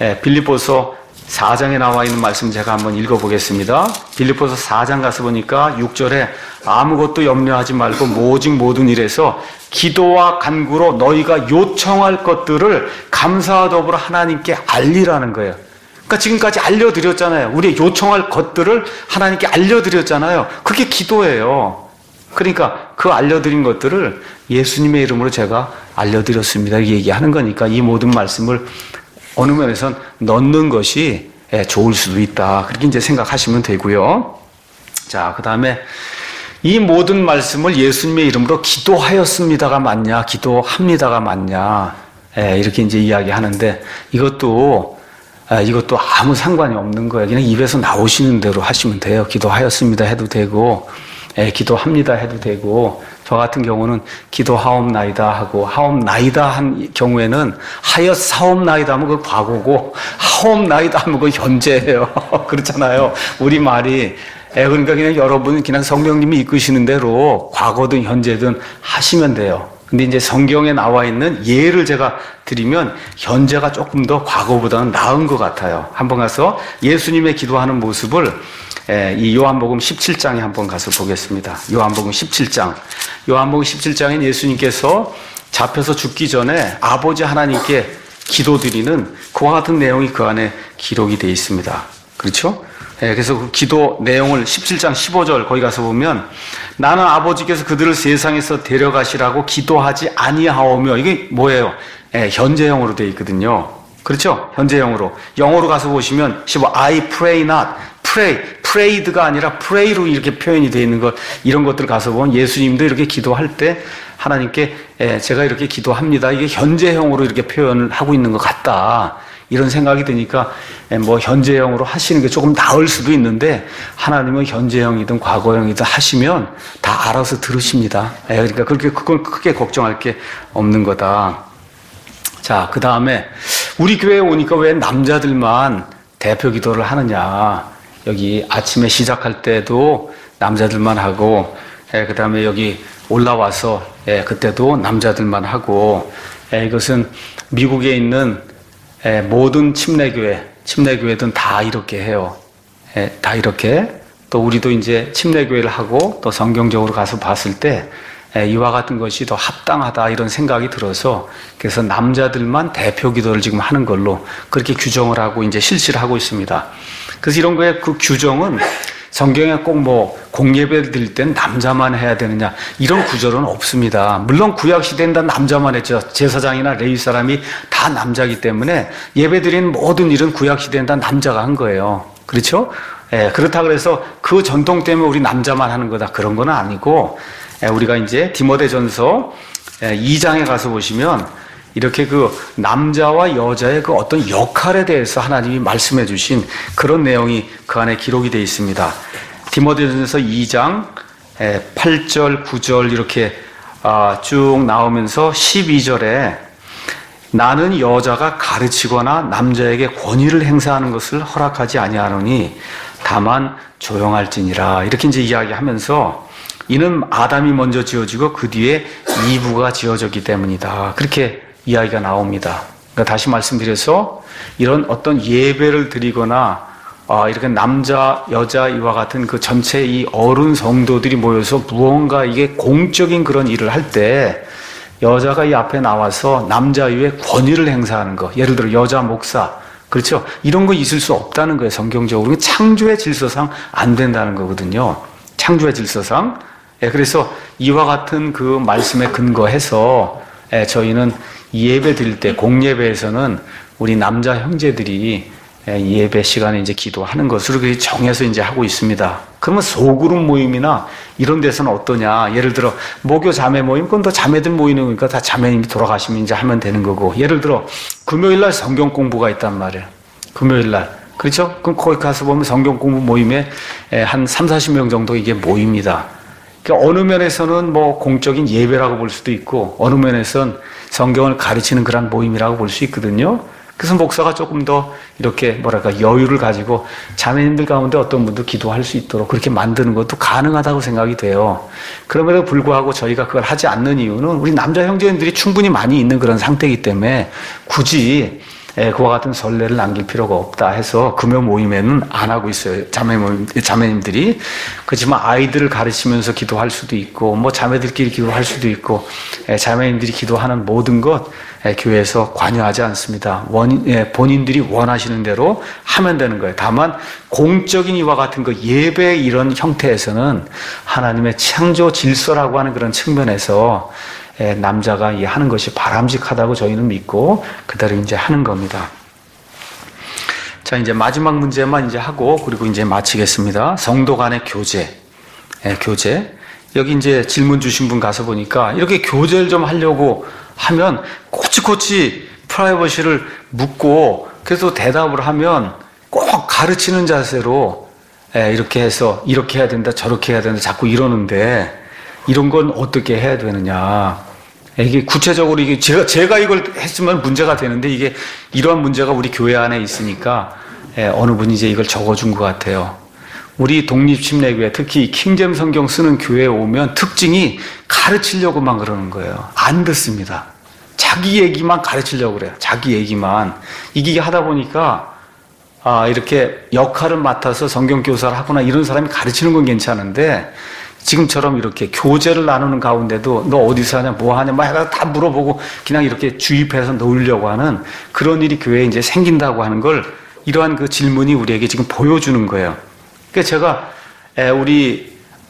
빌립보서 사 장에 나와 있는 말씀 제가 한번 읽어보겠습니다. 빌립보서 사 장 가서 보니까 육 절에 아무것도 염려하지 말고 오직 모든 일에서 기도와 간구로 너희가 요청할 것들을 감사와 더불어 하나님께 알리라는 거예요. 그러니까 지금까지 알려드렸잖아요. 우리 요청할 것들을 하나님께 알려드렸잖아요. 그게 기도예요. 그러니까 그 알려드린 것들을 예수님의 이름으로 제가 알려드렸습니다. 이렇게 얘기하는 거니까 이 모든 말씀을 어느 면에선 넣는 것이 좋을 수도 있다. 그렇게 이제 생각하시면 되고요. 자, 그 다음에 이 모든 말씀을 예수님의 이름으로 기도하였습니다가 맞냐, 기도합니다가 맞냐, 이렇게 이제 이야기하는데 이것도 이것도 아무 상관이 없는 거예요. 그냥 입에서 나오시는 대로 하시면 돼요. 기도하였습니다 해도 되고, 예, 기도합니다 해도 되고, 저 같은 경우는 기도하옵나이다 하고, 하옵나이다 한 경우에는 하였사옵나이다 하면 그 과거고, 하옵나이다 하면 그 현재예요. 그렇잖아요. 우리 말이. 예, 그러니까 그냥 여러분 그냥 성령님이 이끄시는 대로 과거든 현재든 하시면 돼요. 근데 이제 성경에 나와 있는 예를 제가 드리면 현재가 조금 더 과거보다는 나은 것 같아요. 한번 가서 예수님의 기도하는 모습을 이 요한복음 십칠 장에 한번 가서 보겠습니다. 요한복음 십칠 장. 요한복음 십칠 장엔 예수님께서 잡혀서 죽기 전에 아버지 하나님께 기도드리는 그와 같은 내용이 그 안에 기록이 되어 있습니다. 그렇죠? 그래서 그 기도 내용을 십칠 장 십오 절 거기 가서 보면 나는 아버지께서 그들을 세상에서 데려가시라고 기도하지 아니하오며, 이게 뭐예요? 현재형으로 되어 있거든요. 그렇죠? 현재형으로. 영어로 가서 보시면 십오 I pray not. pray, prayed가 아니라 pray로 이렇게 표현이 되어 있는 것, 이런 것들 가서 보면 예수님도 이렇게 기도할 때 하나님께 제가 이렇게 기도합니다, 이게 현재형으로 이렇게 표현을 하고 있는 것 같다, 이런 생각이 드니까 뭐 현재형으로 하시는 게 조금 나을 수도 있는데, 하나님은 현재형이든 과거형이든 하시면 다 알아서 들으십니다. 그러니까 그렇게 그건 크게 걱정할 게 없는 거다. 자, 그 다음에 우리 교회에 오니까 왜 남자들만 대표 기도를 하느냐. 여기 아침에 시작할 때도 남자들만 하고, 그 다음에 여기 올라와서 그때도 남자들만 하고, 이것은 미국에 있는 모든 침례교회, 침례교회든 다 이렇게 해요. 다 이렇게. 또 우리도 이제 침례교회를 하고 또 성경적으로 가서 봤을 때 이와 같은 것이 더 합당하다, 이런 생각이 들어서, 그래서 남자들만 대표 기도를 지금 하는 걸로 그렇게 규정을 하고 이제 실시를 하고 있습니다. 그래서 이런 거에 그 규정은 성경에 꼭 뭐 공예배 드릴 땐 남자만 해야 되느냐, 이런 구절은 없습니다. 물론 구약 시대는 다 남자만 했죠. 제사장이나 레위 사람이 다 남자이기 때문에 예배 드리는 모든 일은 구약 시대는 다 남자가 한 거예요. 그렇죠? 예, 그렇다 그래서 그 전통 때문에 우리 남자만 하는 거다, 그런 건 아니고, 예, 우리가 이제 디모데전서 이 장에 가서 보시면 이렇게 그 남자와 여자의 그 어떤 역할에 대해서 하나님이 말씀해 주신 그런 내용이 그 안에 기록이 되어 있습니다. 디모데전서 이 장 팔 절, 구 절 이렇게 쭉 나오면서 십이 절에 나는 여자가 가르치거나 남자에게 권위를 행사하는 것을 허락하지 아니하노니 다만 조용할지니라, 이렇게 이제 이야기하면서 이는 아담이 먼저 지어지고 그 뒤에 이브가 지어졌기 때문이다, 그렇게 이야기가 나옵니다. 그러니까 다시 말씀드려서 이런 어떤 예배를 드리거나 아, 이렇게 남자, 여자 이와 같은 그 전체 이 어른 성도들이 모여서 무언가 이게 공적인 그런 일을 할 때 여자가 이 앞에 나와서 남자 위에 권위를 행사하는 거, 예를 들어 여자 목사, 그렇죠? 이런 거 있을 수 없다는 거예요. 성경적으로. 창조의 질서상 안 된다는 거거든요. 창조의 질서상. 그래서 이와 같은 그 말씀에 근거해서 저희는 예배 드릴 때, 공예배에서는 우리 남자 형제들이 예배 시간에 이제 기도하는 것으로 정해서 이제 하고 있습니다. 그러면 소그룹 모임이나 이런 데서는 어떠냐? 예를 들어 모교 자매 모임, 그건 더 자매들 모이는 거니까 다 자매님이 돌아가시면 이제 하면 되는 거고, 예를 들어 금요일 날 성경 공부가 있단 말이에요. 금요일 날. 그렇죠? 그럼 거기 가서 보면 성경 공부 모임에 한 삼사십 명 정도 이게 모입니다. 그러니까 어느 면에서는 뭐 공적인 예배라고 볼 수도 있고, 어느 면에서는 성경을 가르치는 그런 모임이라고 볼 수 있거든요. 그래서 목사가 조금 더 이렇게 뭐랄까 여유를 가지고 자매님들 가운데 어떤 분도 기도할 수 있도록 그렇게 만드는 것도 가능하다고 생각이 돼요. 그럼에도 불구하고 저희가 그걸 하지 않는 이유는 우리 남자 형제님들이 충분히 많이 있는 그런 상태이기 때문에 굳이 그와 같은 선례를 남길 필요가 없다 해서 금요 모임에는 안 하고 있어요. 자매 모임, 자매님들이. 그렇지만 아이들을 가르치면서 기도할 수도 있고, 뭐 자매들끼리 기도할 수도 있고, 자매님들이 기도하는 모든 것 교회에서 관여하지 않습니다. 원, 본인들이 원하시는 대로 하면 되는 거예요. 다만 공적인 이와 같은 그 예배 이런 형태에서는 하나님의 창조 질서라고 하는 그런 측면에서 남자가 하는 것이 바람직하다고 저희는 믿고 그대로 이제 하는 겁니다. 자, 이제 마지막 문제만 이제 하고 그리고 이제 마치겠습니다. 성도 간의 교제, 예, 교제. 여기 이제 질문 주신 분 가서 보니까 이렇게 교제를 좀 하려고 하면 꼬치꼬치 프라이버시를 묻고 그래서 대답을 하면 꼭 가르치는 자세로 예, 이렇게 해서 이렇게 해야 된다, 저렇게 해야 된다, 자꾸 이러는데 이런 건 어떻게 해야 되느냐. 이게 구체적으로 이게 제가, 제가 이걸 했으면 문제가 되는데 이게 이러한 문제가 우리 교회 안에 있으니까 예, 어느 분이 이제 이걸 적어준 것 같아요. 우리 독립침례교회, 특히 킹잼 성경 쓰는 교회에 오면 특징이 가르치려고만 그러는 거예요. 안 듣습니다. 자기 얘기만 가르치려고 그래요. 자기 얘기만. 이게 하다 보니까 아, 이렇게 역할을 맡아서 성경교사를 하거나 이런 사람이 가르치는 건 괜찮은데 지금처럼 이렇게 교제를 나누는 가운데도 너 어디서 하냐, 뭐 하냐, 막 해가 다 물어보고 그냥 이렇게 주입해서 놓으려고 하는 그런 일이 교회에 이제 생긴다고 하는 걸 이러한 그 질문이 우리에게 지금 보여주는 거예요. 그러니까 제가 우리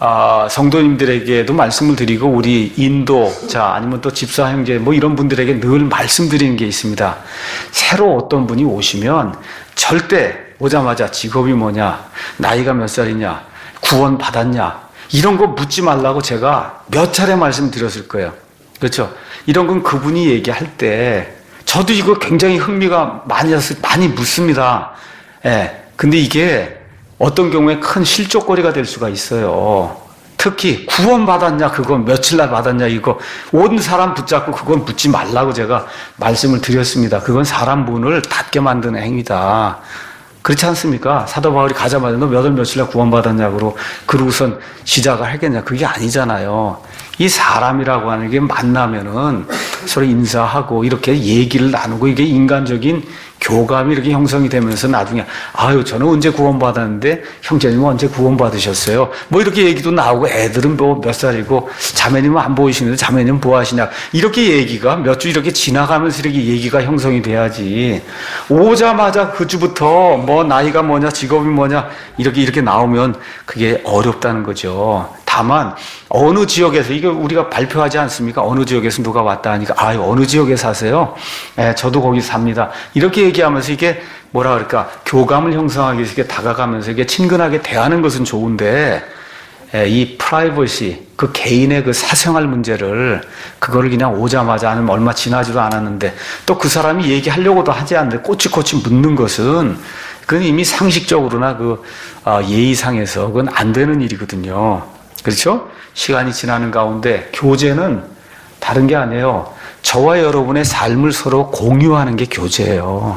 성도님들에게도 말씀을 드리고 우리 인도자 아니면 또 집사 형제 뭐 이런 분들에게 늘 말씀드리는 게 있습니다. 새로 어떤 분이 오시면 절대 오자마자 직업이 뭐냐, 나이가 몇 살이냐, 구원 받았냐 이런 거 묻지 말라고 제가 몇 차례 말씀드렸을 거예요. 그렇죠? 이런 건 그분이 얘기할 때 저도 이거 굉장히 흥미가 많이 있어서 많이 묻습니다. 예. 근데 이게 어떤 경우에 큰 실족거리가 될 수가 있어요. 특히 구원 받았냐, 그건 며칠 날 받았냐, 이거 온 사람 붙잡고 그건 묻지 말라고 제가 말씀을 드렸습니다. 그건 사람 분을 닫게 만드는 행위다. 그렇지 않습니까? 사도 바울이 가자마자 너 몇 월 며칠 날 구원 받았냐고 그러고선 시작을 하겠냐. 그게 아니잖아요. 이 사람이라고 하는 게 만나면은 서로 인사하고 이렇게 얘기를 나누고 이게 인간적인 교감이 이렇게 형성이 되면서 나중에 아유 저는 언제 구원받았는데 형제님은 언제 구원받으셨어요? 뭐 이렇게 얘기도 나오고 애들은 뭐 몇 살이고 자매님은 안 보이시는데 자매님은 뭐 하시냐 이렇게 얘기가 몇 주 이렇게 지나가면서 이렇게 얘기가 형성이 돼야지 오자마자 그 주부터 뭐 나이가 뭐냐 직업이 뭐냐 이렇게 이렇게 나오면 그게 어렵다는 거죠. 다만 어느 지역에서 이거 우리가 발표하지 않습니까? 어느 지역에서 누가 왔다 하니까 아 어느 지역에 사세요? 예, 저도 거기 삽니다. 이렇게 얘기하면서 이게 뭐라 그럴까 교감을 형성하기 위해서 이렇게 다가가면서 이게 친근하게 대하는 것은 좋은데 예, 이 프라이버시 그 개인의 그 사생활 문제를 그거를 그냥 오자마자 아니면 얼마 지나지도 않았는데 또 그 사람이 얘기하려고도 하지 않는데 꼬치꼬치 묻는 것은 그건 이미 상식적으로나 그 예의상에서 그건 안 되는 일이거든요. 그렇죠? 시간이 지나는 가운데 교제는 다른 게 아니에요. 저와 여러분의 삶을 서로 공유하는 게 교제예요.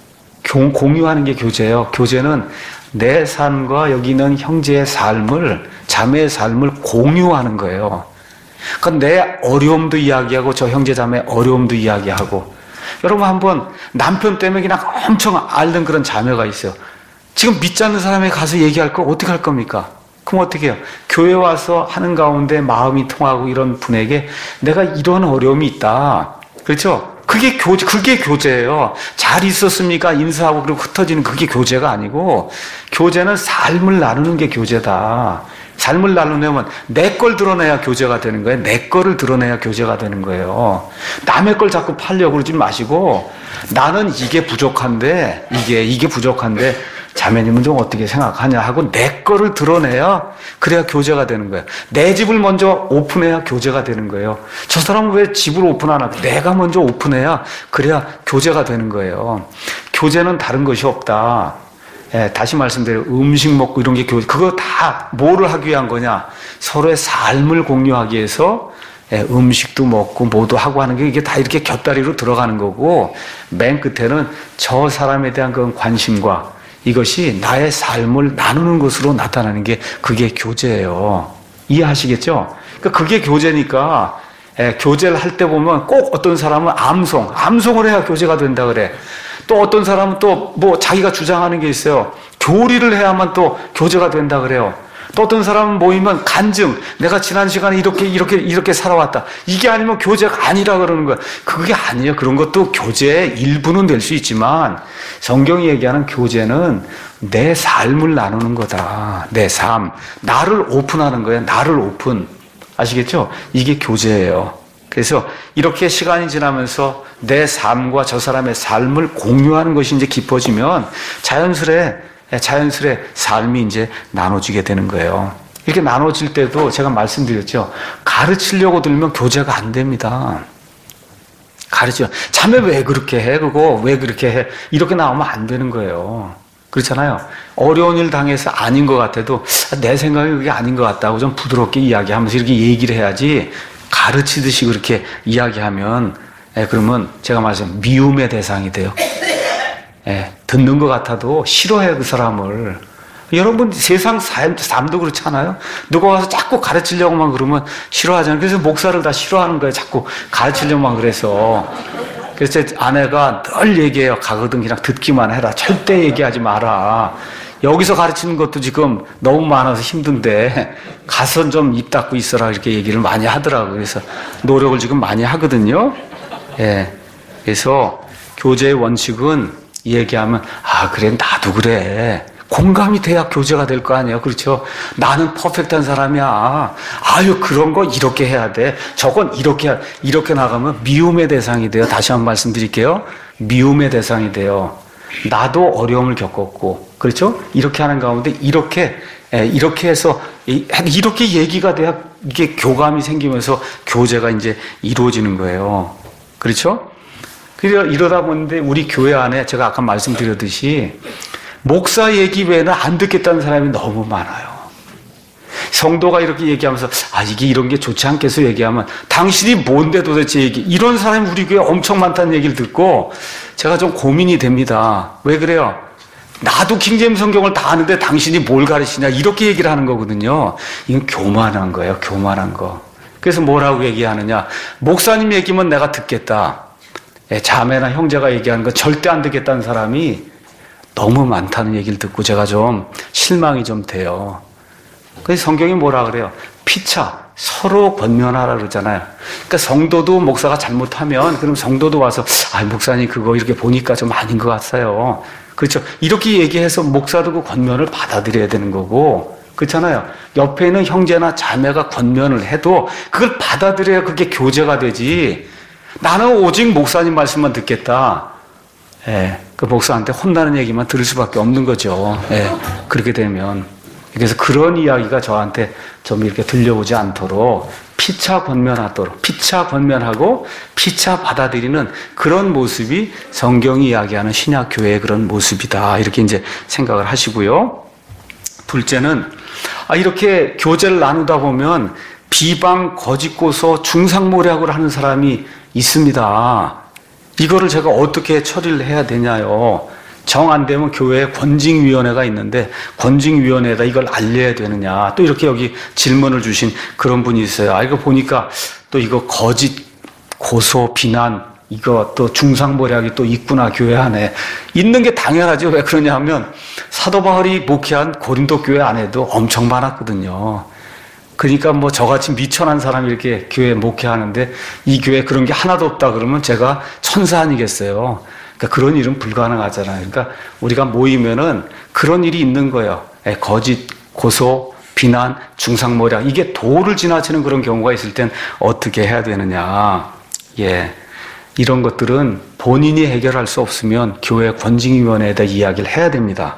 공유하는 게 교제예요. 교제는 내 삶과 여기 있는 형제의 삶을, 자매의 삶을 공유하는 거예요. 그러니까 내 어려움도 이야기하고 저 형제 자매의 어려움도 이야기하고 여러분 한번 남편 때문에 그냥 엄청 앓는 그런 자매가 있어요. 지금 믿지 않는 사람에게 가서 얘기할 거 어떻게 할 겁니까? 그럼 어떻게 해요? 교회 와서 하는 가운데 마음이 통하고 이런 분에게 내가 이런 어려움이 있다. 그렇죠? 그게 교제, 그게 교제예요. 잘 있었습니까? 인사하고 그리고 흩어지는 그게 교제가 아니고 교제는 삶을 나누는 게 교제다. 삶을 나누려면 내 걸 드러내야 교제가 되는 거예요. 내 거를 드러내야 교제가 되는 거예요. 남의 걸 자꾸 팔려고 그러지 마시고 나는 이게 부족한데 이게 이게 부족한데 자매님은 좀 어떻게 생각하냐 하고 내 거를 드러내야 그래야 교제가 되는 거예요. 내 집을 먼저 오픈해야 교제가 되는 거예요. 저 사람은 왜 집을 오픈 안 하고 내가 먼저 오픈해야 그래야 교제가 되는 거예요. 교제는 다른 것이 없다. 예, 다시 말씀드려요. 음식 먹고 이런 게 교제. 그거 다 뭐를 하기 위한 거냐? 서로의 삶을 공유하기 위해서 예, 음식도 먹고 뭐도 하고 하는 게 이게 다 이렇게 곁다리로 들어가는 거고 맨 끝에는 저 사람에 대한 그런 관심과 이것이 나의 삶을 나누는 것으로 나타나는 게 그게 교제예요. 이해하시겠죠? 그러니까 그게 교제니까 예, 교제를 할 때 보면 꼭 어떤 사람은 암송, 암송을 해야 교제가 된다 그래. 또 어떤 사람은 또 뭐 자기가 주장하는 게 있어요. 교리를 해야만 또 교제가 된다 그래요. 또 어떤 사람은 모이면 간증, 내가 지난 시간에 이렇게 이렇게 이렇게 살아왔다. 이게 아니면 교제가 아니라 그러는 거야. 그게 아니에요. 그런 것도 교제의 일부는 될 수 있지만 성경이 얘기하는 교제는 내 삶을 나누는 거다. 내 삶, 나를 오픈하는 거예요. 나를 오픈. 아시겠죠? 이게 교제예요. 그래서 이렇게 시간이 지나면서 내 삶과 저 사람의 삶을 공유하는 것이 이제 깊어지면 자연스레, 자연스레 삶이 이제 나눠지게 되는 거예요. 이렇게 나눠질 때도 제가 말씀드렸죠. 가르치려고 들면 교제가 안 됩니다. 가르쳐. 자매 왜 그렇게 해? 그거 왜 그렇게 해? 이렇게 나오면 안 되는 거예요. 그렇잖아요. 어려운 일 당해서 아닌 것 같아도 내 생각이 그게 아닌 것 같다고 좀 부드럽게 이야기하면서 이렇게 얘기를 해야지 가르치듯이 그렇게 이야기하면 예, 그러면 제가 말씀 미움의 대상이 돼요. 예, 듣는 것 같아도 싫어해 그 사람을. 여러분 세상 삶, 삶도 그렇잖아요. 누가 와서 자꾸 가르치려고만 그러면 싫어하잖아요. 그래서 목사를 다 싫어하는 거예요. 자꾸 가르치려고만 그래서. 그래서 제 아내가 늘 얘기해요. 가거든 그냥 듣기만 해라. 절대 얘기하지 마라. 여기서 가르치는 것도 지금 너무 많아서 힘든데 가서 좀 입 닫고 있어라 이렇게 얘기를 많이 하더라고요. 그래서 노력을 지금 많이 하거든요. 예. 그래서 교제의 원칙은 얘기하면 아 그래 나도 그래. 공감이 돼야 교제가 될 거 아니에요. 그렇죠? 나는 퍼펙트한 사람이야. 아유, 그런 거 이렇게 해야 돼. 저건 이렇게, 해야, 이렇게 나가면 미움의 대상이 돼요. 다시 한번 말씀드릴게요. 미움의 대상이 돼요. 나도 어려움을 겪었고, 그렇죠? 이렇게 하는 가운데 이렇게, 이렇게 해서, 이렇게 얘기가 돼야 이게 교감이 생기면서 교제가 이제 이루어지는 거예요. 그렇죠? 그래서 이러다 보는데 우리 교회 안에 제가 아까 말씀드렸듯이 목사 얘기 외에는 안 듣겠다는 사람이 너무 많아요. 성도가 이렇게 얘기하면서 아 이게 이런 게 좋지 않겠어 얘기하면 당신이 뭔데 도대체 얘기 이런 사람이 우리 교회에 엄청 많다는 얘기를 듣고 제가 좀 고민이 됩니다. 왜 그래요? 나도 킹제임스 성경을 다 아는데 당신이 뭘 가르치냐 이렇게 얘기를 하는 거거든요. 이건 교만한 거예요. 교만한 거. 그래서 뭐라고 얘기하느냐. 목사님 얘기면 내가 듣겠다. 자매나 형제가 얘기하는 건 절대 안 듣겠다는 사람이 너무 많다는 얘기를 듣고 제가 좀 실망이 좀 돼요. 그래서 성경이 뭐라 그래요? 피차, 서로 권면하라 그러잖아요. 그러니까 성도도 목사가 잘못하면 그럼 성도도 와서 아 목사님 그거 이렇게 보니까 좀 아닌 것 같아요. 그렇죠? 이렇게 얘기해서 목사도 그 권면을 받아들여야 되는 거고 그렇잖아요. 옆에 있는 형제나 자매가 권면을 해도 그걸 받아들여야 그게 교제가 되지. 나는 오직 목사님 말씀만 듣겠다. 예, 그 목사한테 혼나는 얘기만 들을 수밖에 없는 거죠. 예, 그렇게 되면. 그래서 그런 이야기가 저한테 좀 이렇게 들려오지 않도록 피차 권면하도록, 피차 권면하고 피차 받아들이는 그런 모습이 성경이 이야기하는 신약교회의 그런 모습이다. 이렇게 이제 생각을 하시고요. 둘째는, 아, 이렇게 교제를 나누다 보면 비방, 거짓고소, 중상모략을 하는 사람이 있습니다. 이거를 제가 어떻게 처리를 해야 되냐요. 정 안 되면 교회에 권징위원회가 있는데 권징위원회에다 이걸 알려야 되느냐. 또 이렇게 여기 질문을 주신 그런 분이 있어요. 아, 이거 보니까 또 이거 거짓, 고소, 비난, 이거 또 중상모략이 또 있구나, 교회 안에. 있는 게 당연하죠. 왜 그러냐 하면 사도 바울이 목회한 고린도 교회 안에도 엄청 많았거든요. 그러니까 뭐 저같이 미천한 사람이 이렇게 교회 목회하는데 이 교회 그런 게 하나도 없다 그러면 제가 천사 아니겠어요. 그러니까 그런 일은 불가능하잖아요. 그러니까 우리가 모이면은 그런 일이 있는 거예요. 거짓, 고소, 비난, 중상모략 이게 도를 지나치는 그런 경우가 있을 땐 어떻게 해야 되느냐. 예, 이런 것들은 본인이 해결할 수 없으면 교회 권징위원회에다 이야기를 해야 됩니다.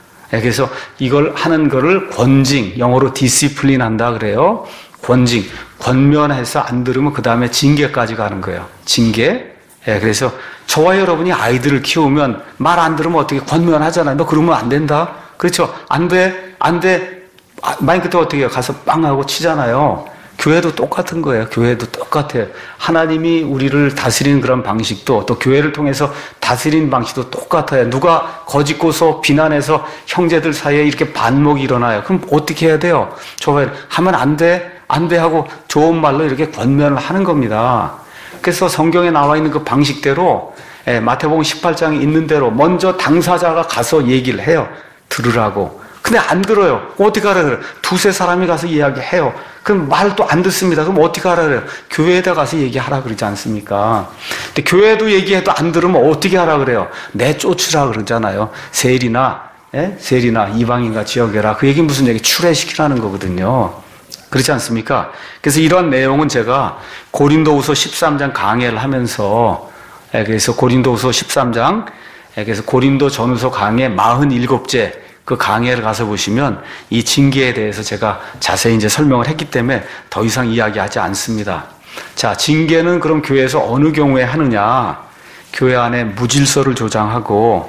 그래서 이걸 하는 거를 권징, 영어로 디시플린 한다 그래요. 권징, 권면해서 안 들으면 그 다음에 징계까지 가는 거예요. 징계. 예, 그래서 저와 여러분이 아이들을 키우면 말 안 들으면 어떻게 권면하잖아요. 너 그러면 안 된다. 그렇죠? 안 돼, 안 돼. 마인 끝에 어떻게 해요? 가서 빵 하고 치잖아요. 교회도 똑같은 거예요. 교회도 똑같아요. 하나님이 우리를 다스리는 그런 방식도 또 교회를 통해서 다스리는 방식도 똑같아요. 누가 거짓고소 비난해서 형제들 사이에 이렇게 반목이 일어나요. 그럼 어떻게 해야 돼요? 저와 하면 안 돼, 안 돼 하고 좋은 말로 이렇게 권면을 하는 겁니다. 그래서 성경에 나와 있는 그 방식대로 마태복음 십팔 장에 있는 대로 먼저 당사자가 가서 얘기를 해요. 들으라고. 근데 안 들어요. 어떻게 하라 그래요? 두세 사람이 가서 이야기해요. 그럼 말도 안 듣습니다. 그럼 어떻게 하라 그래요? 교회에다 가서 얘기하라 그러지 않습니까? 근데 교회도 얘기해도 안 들으면 어떻게 하라 그래요? 내쫓으라 그러잖아요. 세일이나, 예? 세일이나 이방인과 지역에라. 그 얘기 무슨 얘기? 출애시키라는 거거든요. 그렇지 않습니까? 그래서 이런 내용은 제가 고린도후서 십삼 장 강해를 하면서, 예, 그래서 고린도후서 십삼 장, 예, 그래서 고린도 전후서 강해 사십칠째 그 강의를 가서 보시면 이 징계에 대해서 제가 자세히 이제 설명을 했기 때문에 더 이상 이야기하지 않습니다. 자, 징계는 그럼 교회에서 어느 경우에 하느냐? 교회 안에 무질서를 조장하고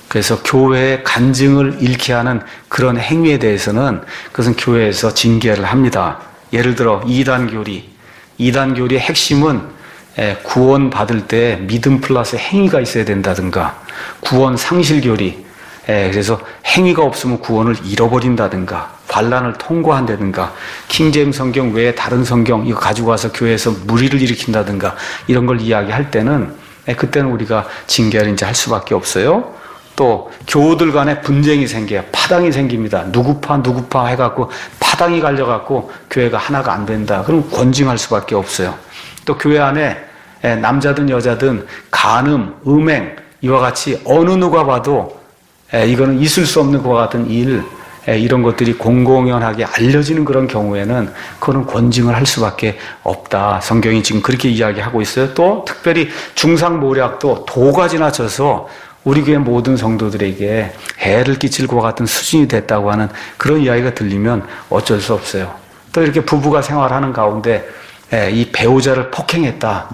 그래서 교회의 간증을 잃게 하는 그런 행위에 대해서는 그것은 교회에서 징계를 합니다. 예를 들어 이단 교리, 이단 교리의 핵심은 구원 받을 때 믿음 플러스 행위가 있어야 된다든가, 구원 상실 교리, 그래서 행위가 없으면 구원을 잃어버린다든가, 반란을 통과한다든가, 킹제임 성경 외에 다른 성경 이거 가지고 와서 교회에서 무리를 일으킨다든가 이런 걸 이야기할 때는 그때는 우리가 징계를 이제 할 수밖에 없어요. 또 교우들 간에 분쟁이 생겨요. 파당이 생깁니다. 누구파 누구파 해갖고 파당이 갈려갖고 교회가 하나가 안 된다. 그럼 권징할 수밖에 없어요. 또 교회 안에 남자든 여자든 간음, 음행 이와 같이 어느 누가 봐도 이거는 있을 수 없는 것과 같은 일, 이런 것들이 공공연하게 알려지는 그런 경우에는 그거는 권징을 할 수밖에 없다. 성경이 지금 그렇게 이야기하고 있어요. 또 특별히 중상모략도 도가 지나쳐서 우리 교회 모든 성도들에게 해를 끼칠 것 같은 수준이 됐다고 하는 그런 이야기가 들리면 어쩔 수 없어요. 또 이렇게 부부가 생활하는 가운데 이 배우자를 폭행했다.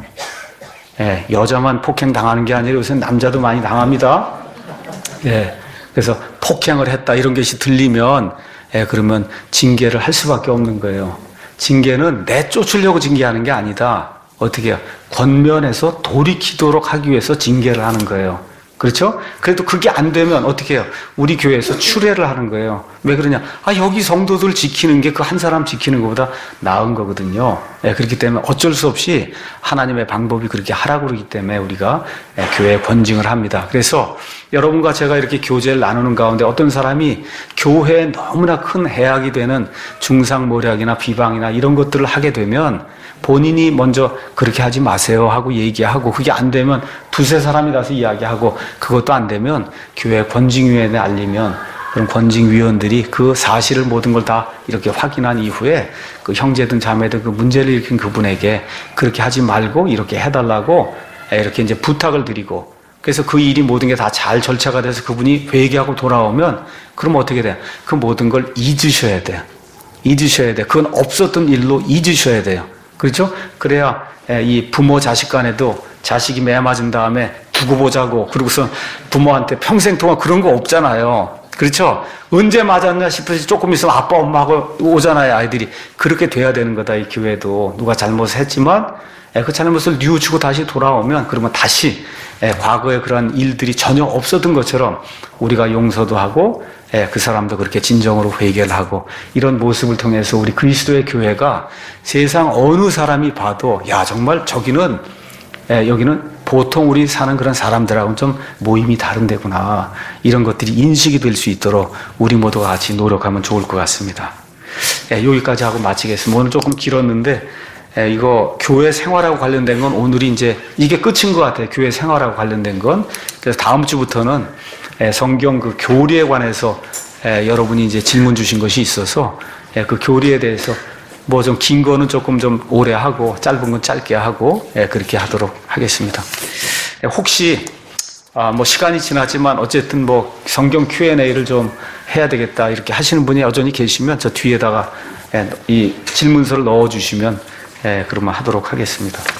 여자만 폭행당하는 게 아니라 요새 남자도 많이 당합니다. 그래서 폭행을 했다 이런 것이 들리면 그러면 징계를 할 수밖에 없는 거예요. 징계는 내쫓으려고 징계하는 게 아니다. 어떻게 해요? 권면해서 돌이키도록 하기 위해서 징계를 하는 거예요. 그렇죠? 그래도 그게 안 되면 어떻게 해요? 우리 교회에서 추례를 하는 거예요. 왜 그러냐? 아, 여기 성도들 지키는 게 그 한 사람 지키는 것보다 나은 거거든요. 예, 그렇기 때문에 어쩔 수 없이 하나님의 방법이 그렇게 하라고 그러기 때문에 우리가 예, 교회에 권징을 합니다. 그래서 여러분과 제가 이렇게 교제를 나누는 가운데 어떤 사람이 교회에 너무나 큰 해악이 되는 중상모략이나 비방이나 이런 것들을 하게 되면 본인이 먼저 그렇게 하지 마세요 하고 얘기하고 그게 안 되면 두세 사람이 가서 이야기하고 그것도 안 되면 교회 권징위원회에 알리면 그럼 권징위원들이 그 사실을 모든 걸 다 이렇게 확인한 이후에 그 형제든 자매든 그 문제를 일으킨 그분에게 그렇게 하지 말고 이렇게 해달라고 이렇게 이제 부탁을 드리고 그래서 그 일이 모든 게 다 잘 절차가 돼서 그분이 회개하고 돌아오면 그럼 어떻게 돼요? 그 모든 걸 잊으셔야 돼요. 잊으셔야 돼요. 그건 없었던 일로 잊으셔야 돼요. 그렇죠? 그래야 이 부모 자식 간에도 자식이 매 맞은 다음에 두고 보자고 그러고서 부모한테 평생 동안 그런 거 없잖아요. 그렇죠? 언제 맞았나 싶어서 조금 있으면 아빠 엄마하고 오잖아요. 아이들이. 그렇게 돼야 되는 거다. 이 교회도 누가 잘못을 했지만 그 잘못을 뉘우치고 다시 돌아오면 그러면 다시 과거에 그런 일들이 전혀 없었던 것처럼 우리가 용서도 하고 그 사람도 그렇게 진정으로 회개를 하고 이런 모습을 통해서 우리 그리스도의 교회가 세상 어느 사람이 봐도 야 정말 저기는 여기는 보통 우리 사는 그런 사람들하고는 좀 모임이 다른 데구나 이런 것들이 인식이 될 수 있도록 우리 모두가 같이 노력하면 좋을 것 같습니다. 여기까지 하고 마치겠습니다. 오늘 조금 길었는데 이거 교회 생활하고 관련된 건 오늘이 이제 이게 끝인 것 같아요. 교회 생활하고 관련된 건. 그래서 다음 주부터는 성경 그 교리에 관해서 여러분이 이제 질문 주신 것이 있어서 그 교리에 대해서 뭐 좀 긴 거는 조금 좀 오래 하고 짧은 건 짧게 하고 그렇게 하도록 하겠습니다. 혹시 뭐 시간이 지났지만 어쨌든 뭐 성경 큐 앤 에이를 좀 해야 되겠다 이렇게 하시는 분이 여전히 계시면 저 뒤에다가 이 질문서를 넣어 주시면 예, 그러면 하도록 하겠습니다.